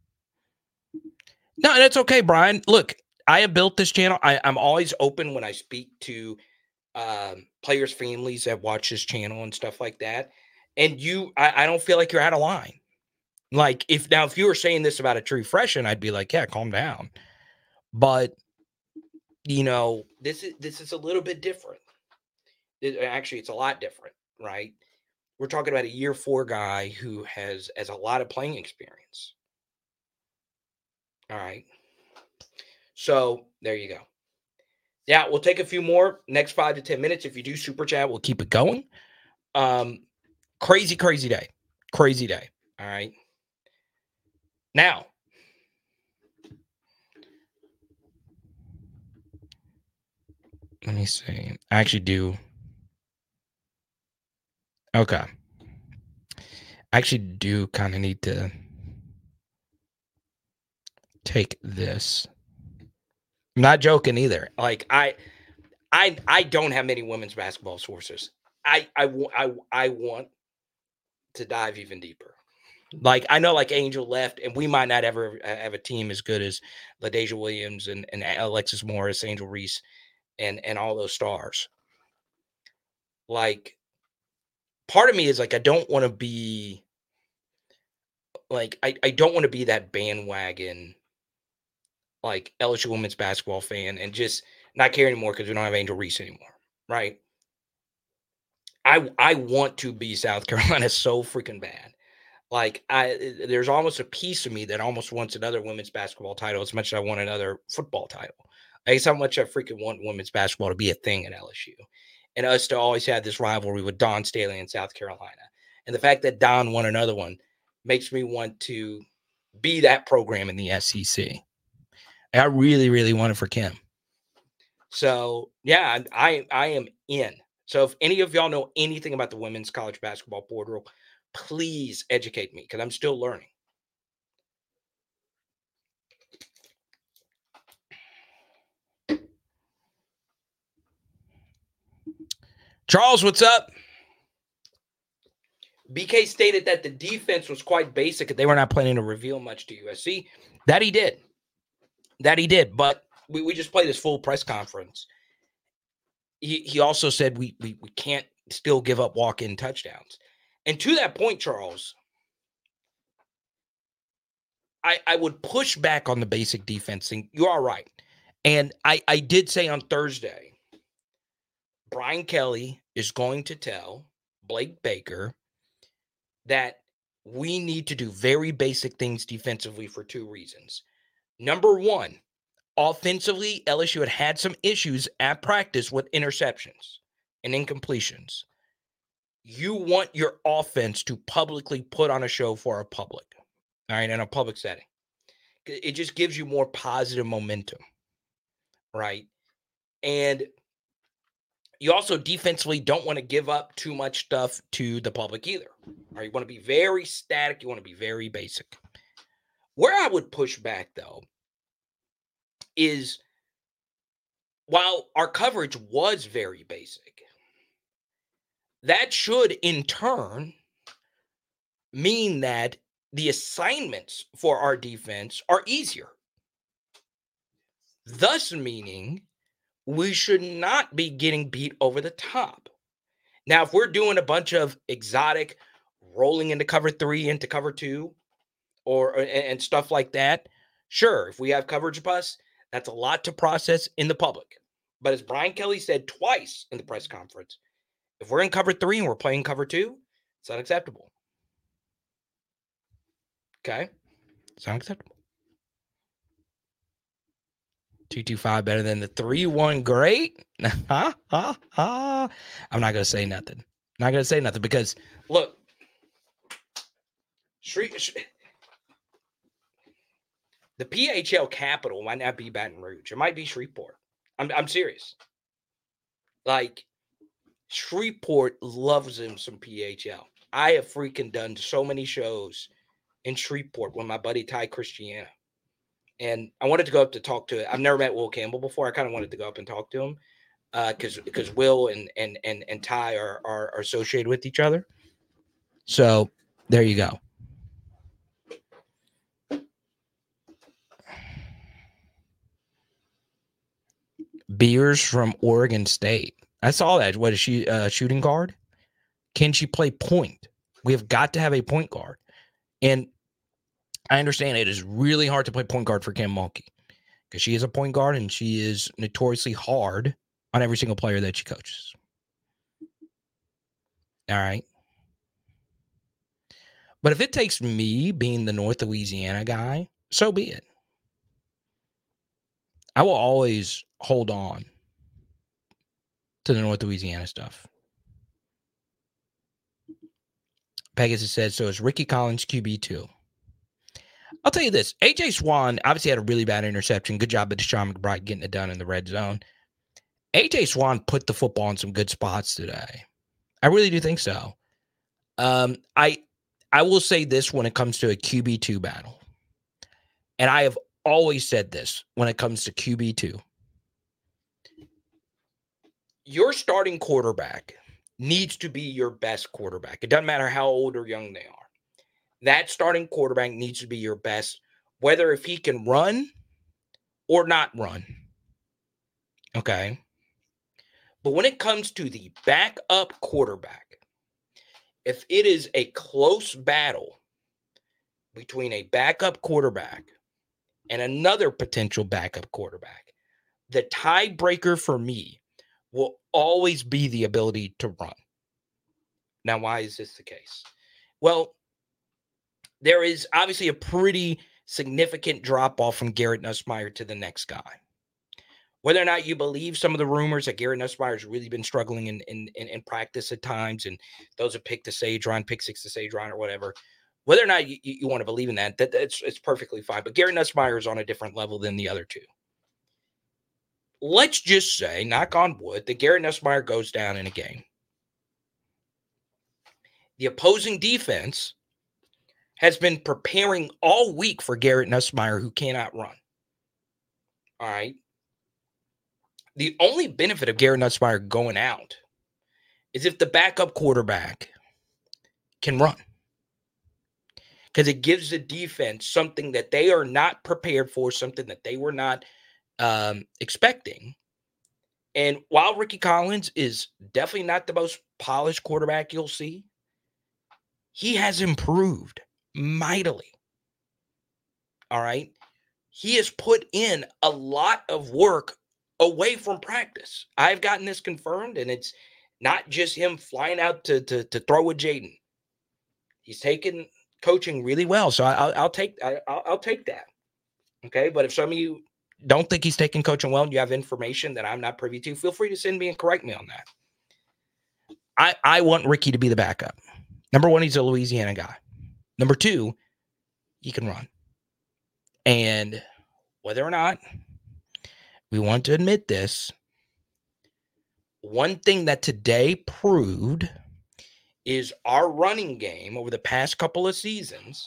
No, that's okay, Brian. Look, I have built this channel. I, I'm always open when I speak to um, players' families that watch this channel and stuff like that. And you, I, I don't feel like you're out of line. Like if now, if you were saying this about a true freshman, I'd be like, yeah, calm down. But you know, this is this is a little bit different. It, actually, it's a lot different, right? We're talking about a year four guy who has has a lot of playing experience. All right. So there you go. Yeah, we'll take a few more next five to ten minutes. If you do super chat, we'll keep it going. Um, crazy, crazy day. Crazy day. All right. Now, let me see. I actually do. Okay. I actually do kind of need to take this. I'm not joking either. Like I, I, I don't have many women's basketball sources. I, I, I, I want to dive even deeper. Like I know, like Angel left, and we might not ever have a team as good as LaDasia Williams and, and Alexis Morris, Angel Reese, and and all those stars. Like, part of me is like I don't want to be like I, I don't want to be that bandwagon like L S U women's basketball fan and just not care anymore because we don't have Angel Reese anymore, right? I I want to be South Carolina so freaking bad. Like I, there's almost a piece of me that almost wants another women's basketball title as much as I want another football title. Like it's how much I freaking want women's basketball to be a thing at L S U, and us to always have this rivalry with Dawn Staley in South Carolina. And the fact that Dawn won another one makes me want to be that program in the S E C. I really, really want it for Kim. So yeah, I I am in. So if any of y'all know anything about the women's college basketball portal, please educate me because I'm still learning. Charles, what's up? B K stated that the defense was quite basic and they were not planning to reveal much to U S C. That he did. That he did. But we, we just played this full press conference. He, he also said we, we, we can't still give up walk-in touchdowns. And to that point, Charles, I, I would push back on the basic defense thing. You are right. And I, I did say on Thursday, Brian Kelly is going to tell Blake Baker that we need to do very basic things defensively for two reasons. Number one, offensively, L S U had had some issues at practice with interceptions and incompletions. You want your offense to publicly put on a show for a public, all right, in a public setting. It just gives you more positive momentum, right? And you also defensively don't want to give up too much stuff to the public either. All right, you want to be very static. You want to be very basic. Where I would push back, though, is while our coverage was very basic, that should in turn mean that the assignments for our defense are easier. Thus meaning we should not be getting beat over the top. Now, if we're doing a bunch of exotic rolling into cover three, into cover two, or and, and stuff like that, sure, if we have coverage bus, that's a lot to process in the public. But as Brian Kelly said twice in the press conference, if we're in cover three and we're playing cover two, it's unacceptable. Okay? It's unacceptable. two two five better than the three one great? ha, ha, ha. I'm not going to say nothing. Not going to say nothing because, look, Shre- Sh- the P H L capital might not be Baton Rouge. It might be Shreveport. I'm, I'm serious. Like, Shreveport loves him some P H L. I have freaking done so many shows in Shreveport with my buddy Ty Christiana. And I wanted to go up to talk to I've never met Will Campbell before. I kind of wanted to go up and talk to him because uh, because Will and and and and Ty are, are are associated with each other. So there you go. Beers from Oregon State. I saw that. What is she? Uh, shooting guard? Can she play point? We have got to have a point guard. And I understand it is really hard to play point guard for Kim Mulkey because she is a point guard and she is notoriously hard on every single player that she coaches. All right. But if it takes me being the North Louisiana guy, so be it. I will always hold on to the North Louisiana stuff. Pegasus said, so is Ricky Collins Q B two? I'll tell you this. A J Swan obviously had a really bad interception. Good job by Deshaun McBride getting it done in the red zone. A J Swan put the football in some good spots today. I really do think so. Um, I I will say this when it comes to a Q B two battle. And I have always said this when it comes to Q B two. Your starting quarterback needs to be your best quarterback. It doesn't matter how old or young they are. That starting quarterback needs to be your best, whether if he can run or not run. Okay? But when it comes to the backup quarterback, if it is a close battle between a backup quarterback and another potential backup quarterback, the tiebreaker for me will always be the ability to run. Now, why is this the case? Well, there is obviously a pretty significant drop-off from Garrett Nussmeier to the next guy. Whether or not you believe some of the rumors that Garrett Nussmeier has really been struggling in, in, in, in practice at times, and those have picked the Sage Run, pick six to Sage Run or whatever, whether or not you, you, you want to believe in that, that that's, it's perfectly fine. But Garrett Nussmeier is on a different level than the other two. Let's just say, knock on wood, that Garrett Nussmeier goes down in a game. The opposing defense has been preparing all week for Garrett Nussmeier, who cannot run. All right. The only benefit of Garrett Nussmeier going out is if the backup quarterback can run. Because it gives the defense something that they are not prepared for, something that they were not um, expecting. And while Ricky Collins is definitely not the most polished quarterback you'll see, he has improved mightily. All right. He has put in a lot of work away from practice. I've gotten this confirmed, and it's not just him flying out to, to, to throw with Jaden. He's taken coaching really well. So I, I'll, I'll take, I, I'll, I'll take that. Okay. But if some of you don't think he's taking coaching well and you have information that I'm not privy to, feel free to send me and correct me on that. I, I want Ricky to be the backup. Number one, he's a Louisiana guy. Number two, he can run. And whether or not we want to admit this, one thing that today proved is our running game over the past couple of seasons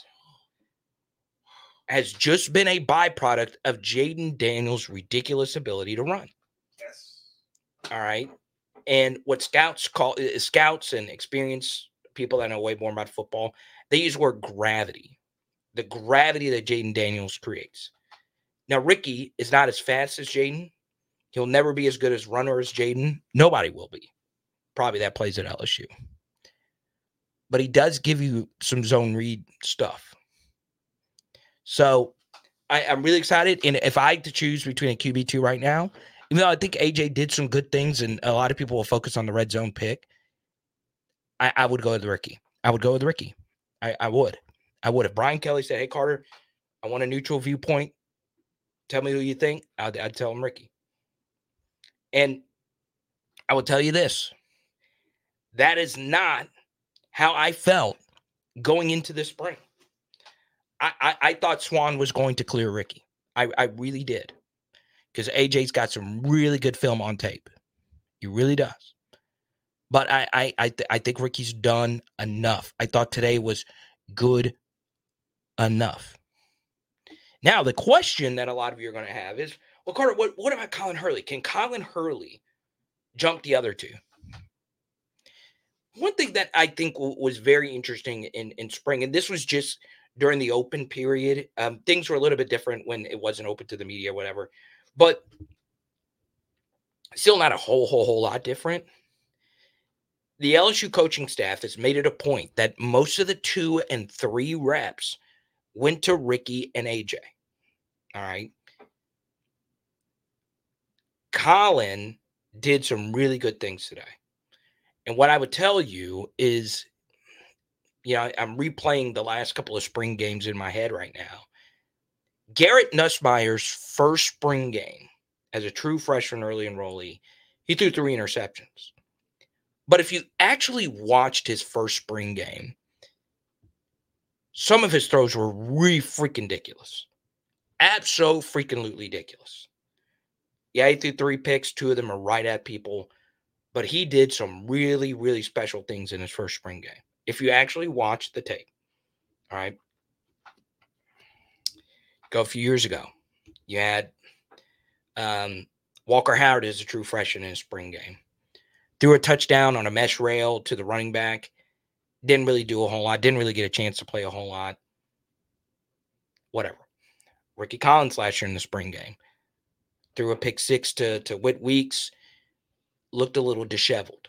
has just been a byproduct of Jaden Daniels' ridiculous ability to run. Yes. All right. And what scouts call scouts and experienced people that know way more about football, they use the word gravity. the gravity that Jaden Daniels creates. Now, Ricky is not as fast as Jaden. He'll never be as good as runner as Jaden. Nobody will be. Probably that plays at L S U. But he does give you some zone read stuff. So I, I'm really excited. And if I had to choose between a Q B two right now, even though I think A J did some good things and a lot of people will focus on the red zone pick, I, I would go with Ricky. I would go with Ricky. I, I would. I would. If Brian Kelly said, hey, Carter, I want a neutral viewpoint. Tell me who you think. I'd, I'd tell him Ricky. And I will tell you this. That is not how I felt going into this spring. I, I, I thought Swan was going to clear Ricky. I, I really did. Because A J's got some really good film on tape. He really does. But I I I, th- I think Ricky's done enough. I thought today was good enough. Now, the question that a lot of you are going to have is, well, Carter, what, what about Colin Hurley? Can Colin Hurley jump the other two? One thing that I think w- was very interesting in, in spring, and this was just during the open period. Um, things were a little bit different when it wasn't open to the media or whatever. But still not a whole, whole, whole lot different. The L S U coaching staff has made it a point that most of the two and three reps went to Ricky and A J. All right. Colin did some really good things today. And what I would tell you is, you know, I'm replaying the last couple of spring games in my head right now. Garrett Nussmeier's first spring game as a true freshman early enrollee, he threw three interceptions. But if you actually watched his first spring game, some of his throws were really freaking ridiculous. Abso-freaking-lutely ridiculous. Yeah, he threw three picks. Two of them are right at people. But he did some really, really special things in his first spring game. If you actually watch the tape, all right? Go a few years ago. You had um, Walker Howard as a true freshman in his spring game. Threw a touchdown on a mesh rail to the running back. Didn't really do a whole lot. Didn't really get a chance to play a whole lot. Whatever. Ricky Collins last year in the spring game. Threw a pick six to, to Whit Weeks. Looked a little disheveled.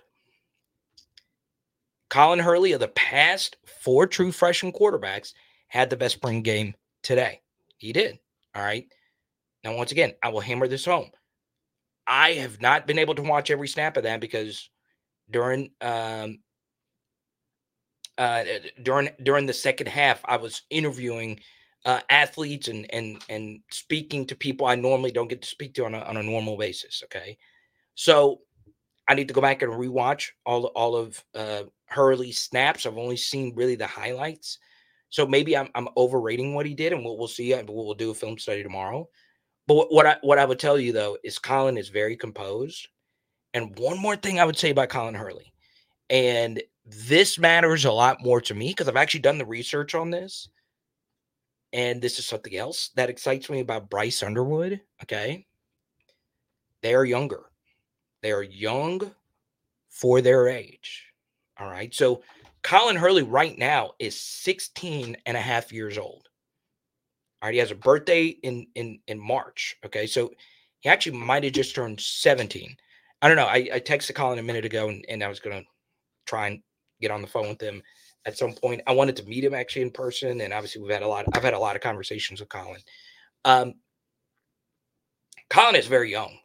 Colin Hurley of the past four true freshman quarterbacks had the best spring game today. He did. All right. Now, once again, I will hammer this home. I have not been able to watch every snap of that because during um, uh, during during the second half, I was interviewing uh, athletes and and and speaking to people I normally don't get to speak to on a on a normal basis. Okay, so I need to go back and rewatch all all of uh, Hurley's snaps. I've only seen really the highlights, so maybe I'm I'm overrating what he did, and we'll we'll see. We'll, we'll do a film study tomorrow. But what I what I would tell you, though, is Colin is very composed. And one more thing I would say about Colin Hurley, and this matters a lot more to me because I've actually done the research on this, and this is something else that excites me about Bryce Underwood, okay? They are younger. They are young for their age, all right? So Colin Hurley right now is sixteen and a half years old. All right, he has a birthday in in in March. Okay, so he actually might have just turned seventeen. I don't know. I, I texted Colin a minute ago, and, and I was gonna try and get on the phone with him at some point. I wanted to meet him actually in person, and obviously we've had a lot. I've had a lot of conversations with Colin. Um, Colin is very young.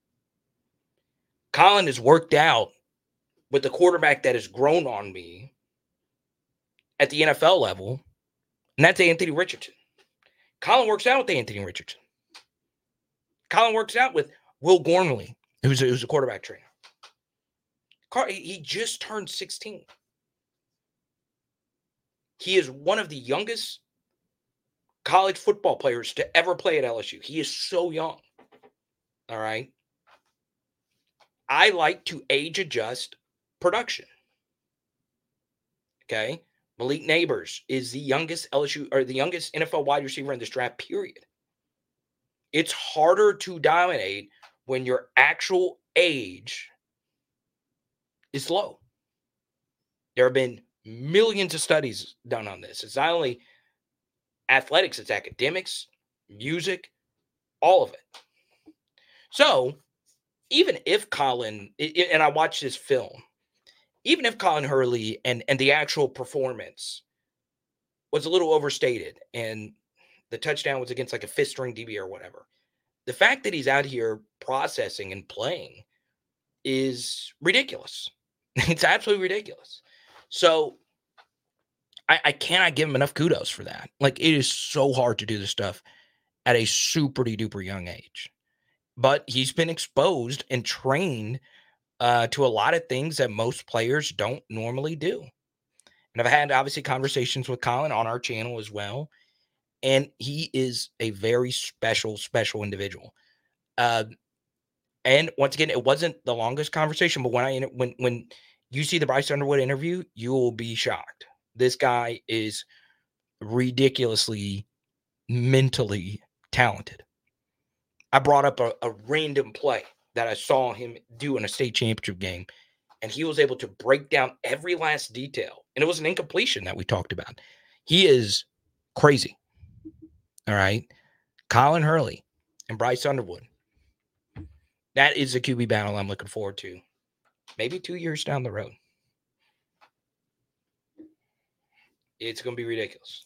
Colin has worked out with the quarterback that has grown on me at the N F L level, and that's Anthony Richardson. Colin works out with Anthony Richardson. Colin works out with Will Gormley, who's a, who's a quarterback trainer. Car, he just turned sixteen. He is one of the youngest college football players to ever play at L S U. He is so young. All right. I like to age adjust production. Okay. Malik Neighbors is the youngest L S U or the youngest N F L wide receiver in this draft, period. It's harder to dominate when your actual age is low. There have been millions of studies done on this. It's not only athletics, it's academics, music, all of it. So even if Colin, and I watched this film, even if Colin Hurley and, and the actual performance was a little overstated and the touchdown was against like a fifth string D B or whatever, the fact that he's out here processing and playing is ridiculous. It's absolutely ridiculous. So I, I cannot give him enough kudos for that. Like, it is so hard to do this stuff at a super duper young age. But he's been exposed and trained uh, to a lot of things that most players don't normally do. And I've had, obviously, conversations with Colin on our channel as well. And he is a very special, special individual. Uh, and once again, it wasn't the longest conversation, but when I when when you see the Bryce Underwood interview, you will be shocked. This guy is ridiculously mentally talented. I brought up a, a random play that I saw him do in a state championship game, and he was able to break down every last detail. And it was an incompletion that we talked about. He is crazy. All right. Colin Hurley and Bryce Underwood. That is a Q B battle I'm looking forward to. Maybe two years down the road. It's going to be ridiculous.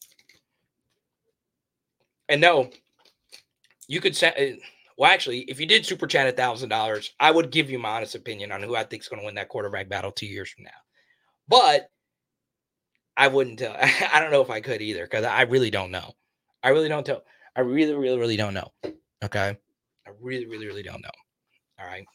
And no, you could say, well, actually, if you did super chat one thousand dollars, I would give you my honest opinion on who I think is going to win that quarterback battle two years from now. But I wouldn't tell. I don't know if I could either, because I really don't know. I really don't tell. I really, really, really don't know. Okay? I really, really, really don't know. All right?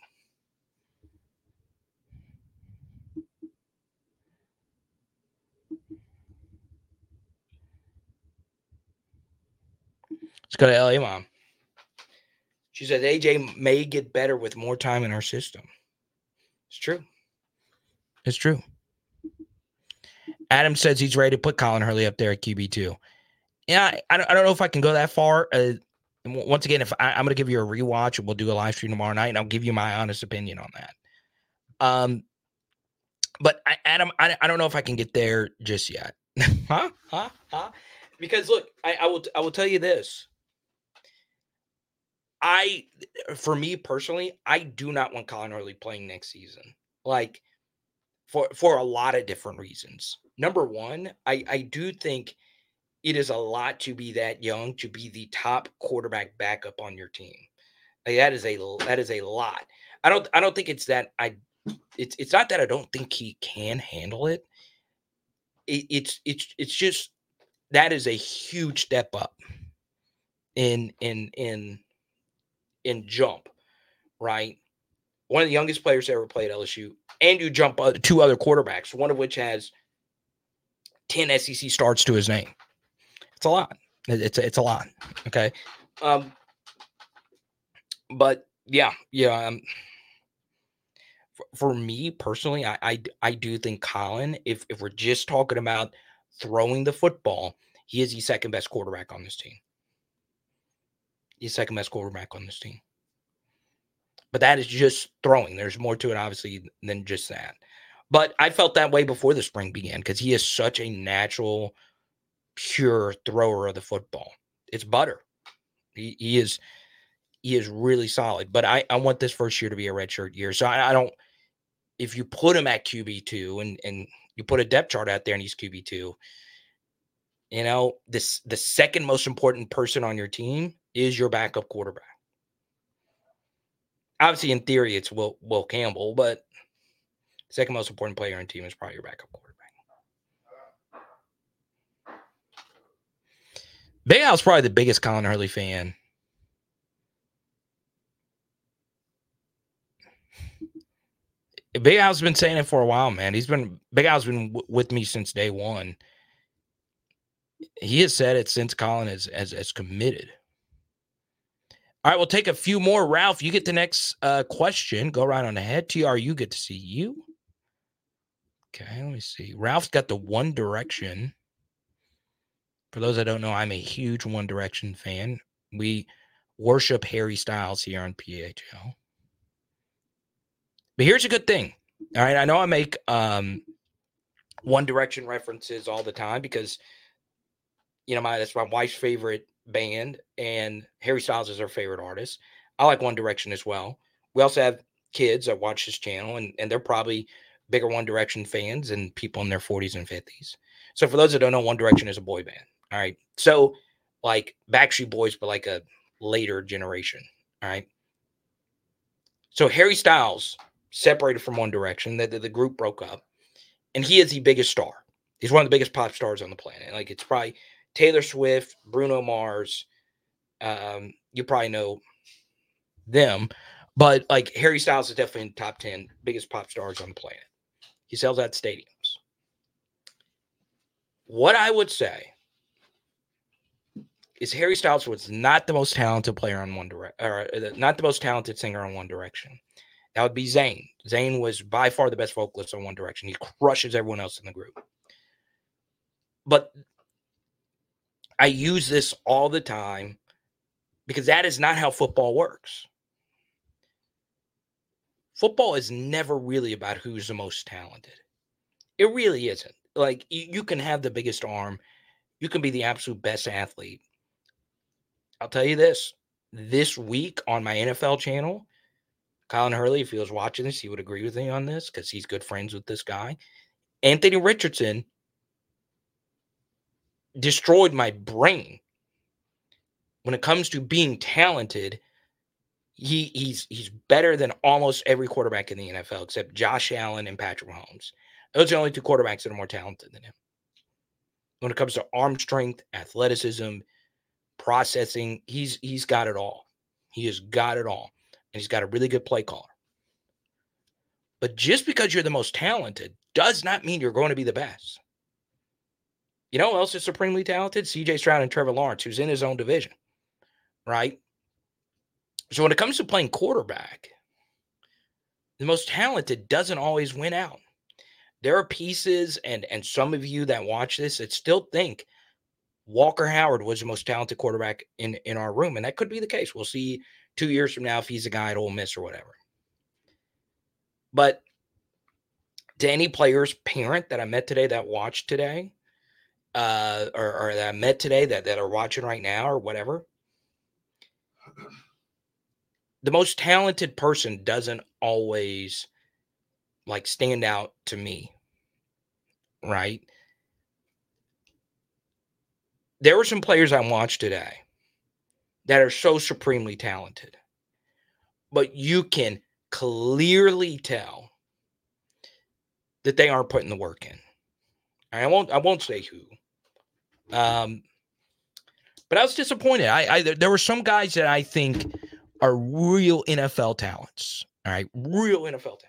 Let's go to L A Mom. She says A J may get better with more time in our system. It's true. It's true. Adam says he's ready to put Colin Hurley up there at Q B two. Yeah, I, I, don't, I don't know if I can go that far. Uh, once again, if I, I'm going to give you a rewatch, and we'll do a live stream tomorrow night, and I'll give you my honest opinion on that. Um, but I, Adam, I, I don't know if I can get there just yet. huh? Huh? Huh? Because look, I, I will I will tell you this. I, for me personally, I do not want Colin Hurley playing next season. Like, for for a lot of different reasons. Number one, I, I do think it is a lot to be that young to be the top quarterback backup on your team. Like, that is a that is a lot. I don't I don't think it's that I it's it's not that I don't think he can handle it. it it's it's it's just that is a huge step up in in in in jump, right? One of the youngest players to ever play at L S U, and you jump uh, two other quarterbacks, one of which has ten S E C starts to his name. It's a lot. It's a, it's a lot. Okay. Um, but yeah, yeah. Um, for, for me personally, I, I, I do think Colin, if, if we're just talking about throwing the football, he is the second best quarterback on this team. He's second best quarterback on this team. But that is just throwing. There's more to it, obviously, than just that. But I felt that way before the spring began because he is such a natural, pure thrower of the football. It's butter. He, he is he is really solid. But I, I want this first year to be a redshirt year. So I, I don't – if you put him at Q B two and, and you put a depth chart out there and he's Q B two, you know, this the second most important person on your team is your backup quarterback. Obviously, in theory, it's Will, Will Campbell, but the second most important player on the team is probably your backup quarterback. Big Al's probably the biggest Colin Hurley fan. Big Al's been saying it for a while, man. He's been Big Al's been w- with me since day one. He has said it since Colin has, has, has committed. All right, we'll take a few more. Ralph, you get the next uh, question. Go right on ahead. T R, you get to see you. Okay, let me see. Ralph's got the One Direction. For those that don't know, I'm a huge One Direction fan. We worship Harry Styles here on P H L. But here's a good thing. All right, I know I make um, One Direction references all the time because, you know, my that's my wife's favorite band, and Harry Styles is her favorite artist. I like One Direction as well. We also have kids that watch this channel, and, and they're probably bigger One Direction fans than people in their forties and fifties. So for those that don't know, One Direction is a boy band. All right. So like Backstreet Boys, but like a later generation. All right. So Harry Styles separated from One Direction. The, the, the group broke up, and he is the biggest star. He's one of the biggest pop stars on the planet. Like it's probably Taylor Swift, Bruno Mars. Um, you probably know them, but like Harry Styles is definitely in the top ten biggest pop stars on the planet. He sells out stadiums. What I would say is Harry Styles was not the most talented player on One Direction, or not the most talented singer on One Direction. That would be Zayn. Zayn was by far the best vocalist on One Direction. He crushes everyone else in the group. But I use this all the time because that is not how football works. Football is never really about who's the most talented. It really isn't. Like, you, you can have the biggest arm. You can be the absolute best athlete. I'll tell you this. This week on my N F L channel, Colin Hurley, if he was watching this, he would agree with me on this because he's good friends with this guy. Anthony Richardson destroyed my brain. When it comes to being talented, he he's he's better than almost every quarterback in the N F L except Josh Allen and Patrick Mahomes. Those are the only two quarterbacks that are more talented than him. When it comes to arm strength, athleticism, processing, he's he's got it all. He has got it all. And he's got a really good play caller. But just because you're the most talented does not mean you're going to be the best. You know who else is supremely talented? C J Stroud and Trevor Lawrence, who's in his own division, right? So when it comes to playing quarterback, the most talented doesn't always win out. There are pieces, and, and some of you that watch this that still think Walker Howard was the most talented quarterback in, in our room, and that could be the case. We'll see two years from now if he's a guy at Ole Miss or whatever. But to any player's parent that I met today that watched today, uh, or, or that I met today that, that are watching right now or whatever, the most talented person doesn't always like stand out to me, right? There were some players I watched today that are so supremely talented, but you can clearly tell that they aren't putting the work in. I won't. I won't say who. Um, but I was disappointed. I, I there were some guys that I think are real N F L talents. All right, real N F L talents.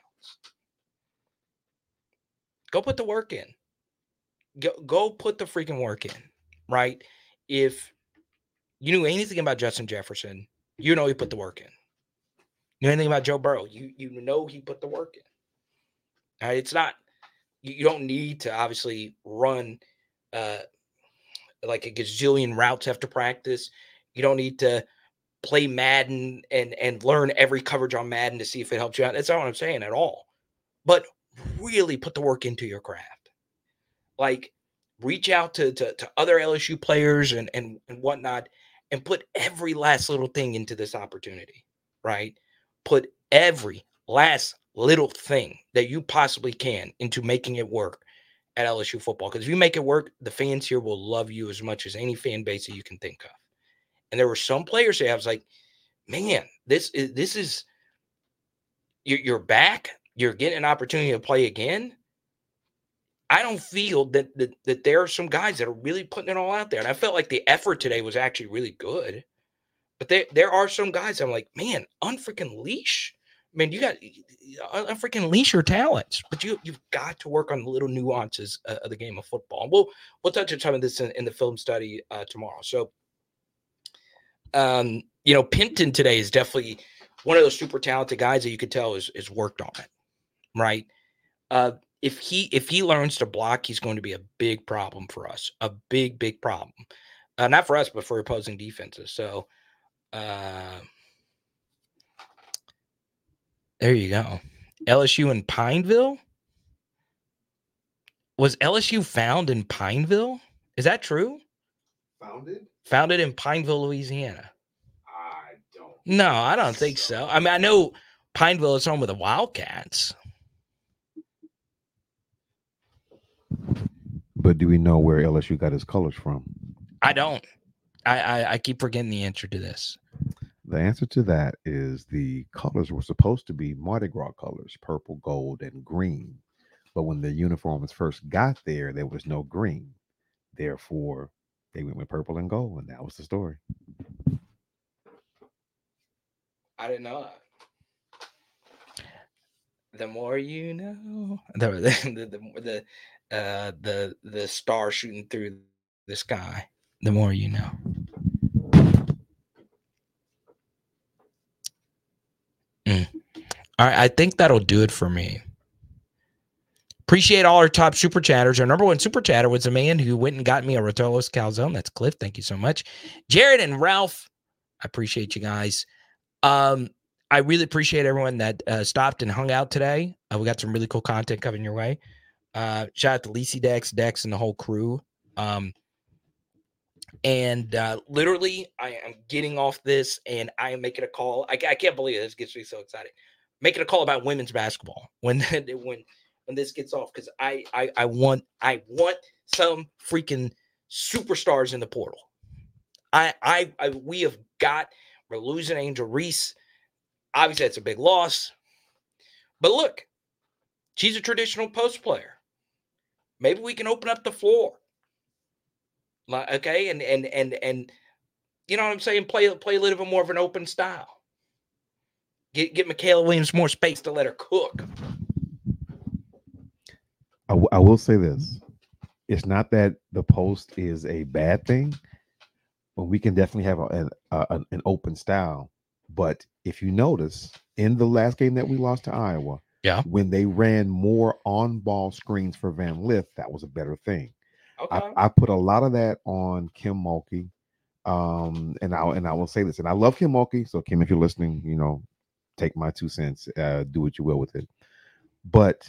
Go put the work in. Go go put the freaking work in. Right? If you knew anything about Justin Jefferson, you know he put the work in. You know anything about Joe Burrow, you you know he put the work in. All right, it's not, you, you don't need to obviously run uh, like a gazillion routes after practice. You don't need to play Madden and, and learn every coverage on Madden to see if it helps you out. That's not what I'm saying at all. But really put the work into your craft. Like, reach out to, to, to other L S U players and, and, and whatnot, and put every last little thing into this opportunity, right? Put every last little thing that you possibly can into making it work at L S U football. Because if you make it work, the fans here will love you as much as any fan base that you can think of. And there were some players there I was like, man, this is, this is, you're, you're back. You're getting an opportunity to play again. I don't feel that, that that there are some guys that are really putting it all out there. And I felt like the effort today was actually really good. But there, there are some guys I'm like, man, unfreaking leash. I mean, you got unfreaking leash your talents. But you, you've got to work on the little nuances uh, of the game of football. And we'll, we'll touch on some of this in, in the film study uh, tomorrow. So, um, you know, Pinton today is definitely one of those super talented guys that you could tell is, is worked on it, right? Uh, If he if he learns to block, he's going to be a big problem for us. A big, big problem. Uh, not for us, but for opposing defenses. So, uh, there you go. L S U in Pineville? Was L S U found in Pineville? Is that true? Founded? Founded in Pineville, Louisiana. I don't. No, I don't think so. I mean, I know Pineville is home with the Wildcats. But do we know where L S U got its colors from? I don't. I, I, I keep forgetting the answer to this. The answer to that is the colors were supposed to be Mardi Gras colors, purple, gold, and green. But when the uniforms first got there, there was no green. Therefore, they went with purple and gold, and that was the story. I didn't know that. The more you know. The the the the uh, the, the star shooting through the sky. The more you know. Mm. All right, I think that'll do it for me. Appreciate all our top super chatters. Our number one super chatter was a man who went and got me a Rotolo's calzone. That's Cliff. Thank you so much. Jared and Ralph, I appreciate you guys. Um, I really appreciate everyone that uh, stopped and hung out today. Uh, we got some really cool content coming your way. Uh, shout out to Lacey Dex, Dex, and the whole crew. Um, and uh, literally, I am getting off this, and I am making a call. I, I can't believe it. This gets me so excited. Making a call about women's basketball when when when this gets off, because I, I I want I want some freaking superstars in the portal. I I, I we have got. We're losing Angel Reese. Obviously, that's a big loss. But look, she's a traditional post player. Maybe we can open up the floor. Okay, and and and and you know what I'm saying? Play play a little bit more of an open style. Get get Michaela Williams more space to let her cook. I, w- I will say this: it's not that the post is a bad thing, but we can definitely have a, an a, an open style. But if you notice, in the last game that we lost to Iowa, yeah, when they ran more on-ball screens for Van Lith, that was a better thing. Okay. I, I put a lot of that on Kim Mulkey, um, and I and I will say this, and I love Kim Mulkey. So Kim, if you're listening, you know, take my two cents, uh, do what you will with it. But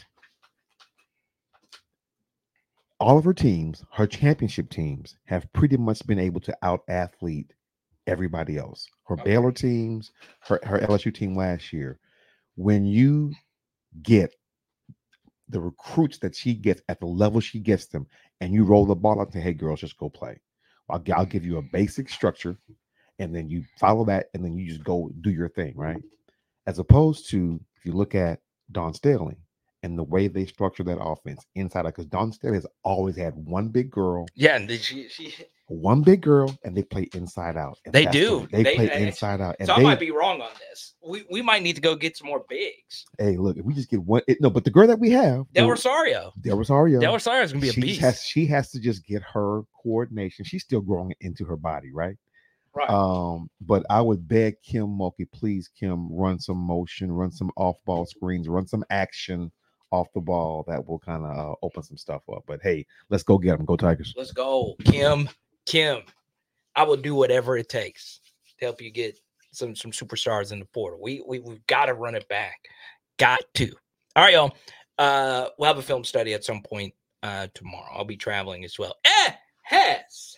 all of her teams, her championship teams, have pretty much been able to out-athlete everybody else. Her okay. Baylor teams, her, her L S U team last year. When you get the recruits that she gets at the level she gets them, and you roll the ball out and say, hey, girls, just go play. I'll, I'll give you a basic structure, and then you follow that, and then you just go do your thing, right? As opposed to, if you look at Dawn Staley and the way they structure that offense inside out, because Dawn Staley has always had one big girl. Yeah, and she, she one big girl, and they play inside out. And they do. The, they, they play they, inside out. And so they, I might be wrong on this. We we might need to go get some more bigs. Hey, look, if we just get one, it, no, but the girl that we have, Del Rosario, Del Rosario, Del Rosario is gonna be a she beast. Has, she has to just get her coordination. She's still growing into her body, right? Right. Um, but I would beg Kim Mulkey, please, Kim, run some motion, run some off-ball screens, run some action off the ball that will kind of uh, open some stuff up. But hey, let's go get them. Go Tigers. Let's go, Kim. Kim, I will do whatever it takes to help you get some some superstars in the portal. We we we've got to run it back. Got to. All right, y'all. Uh, we'll have a film study at some point uh, tomorrow. I'll be traveling as well. Eh, has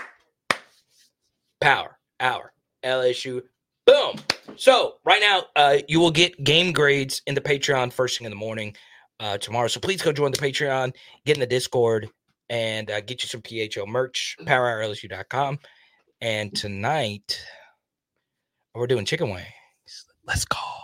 power hour L S U. Boom. So right now, uh, you will get game grades in the Patreon first thing in the morning uh, tomorrow. So please go join the Patreon, get in the Discord, and uh, get you some P H L merch. power hour L S U dot com. And tonight, we're doing chicken wings. Let's go.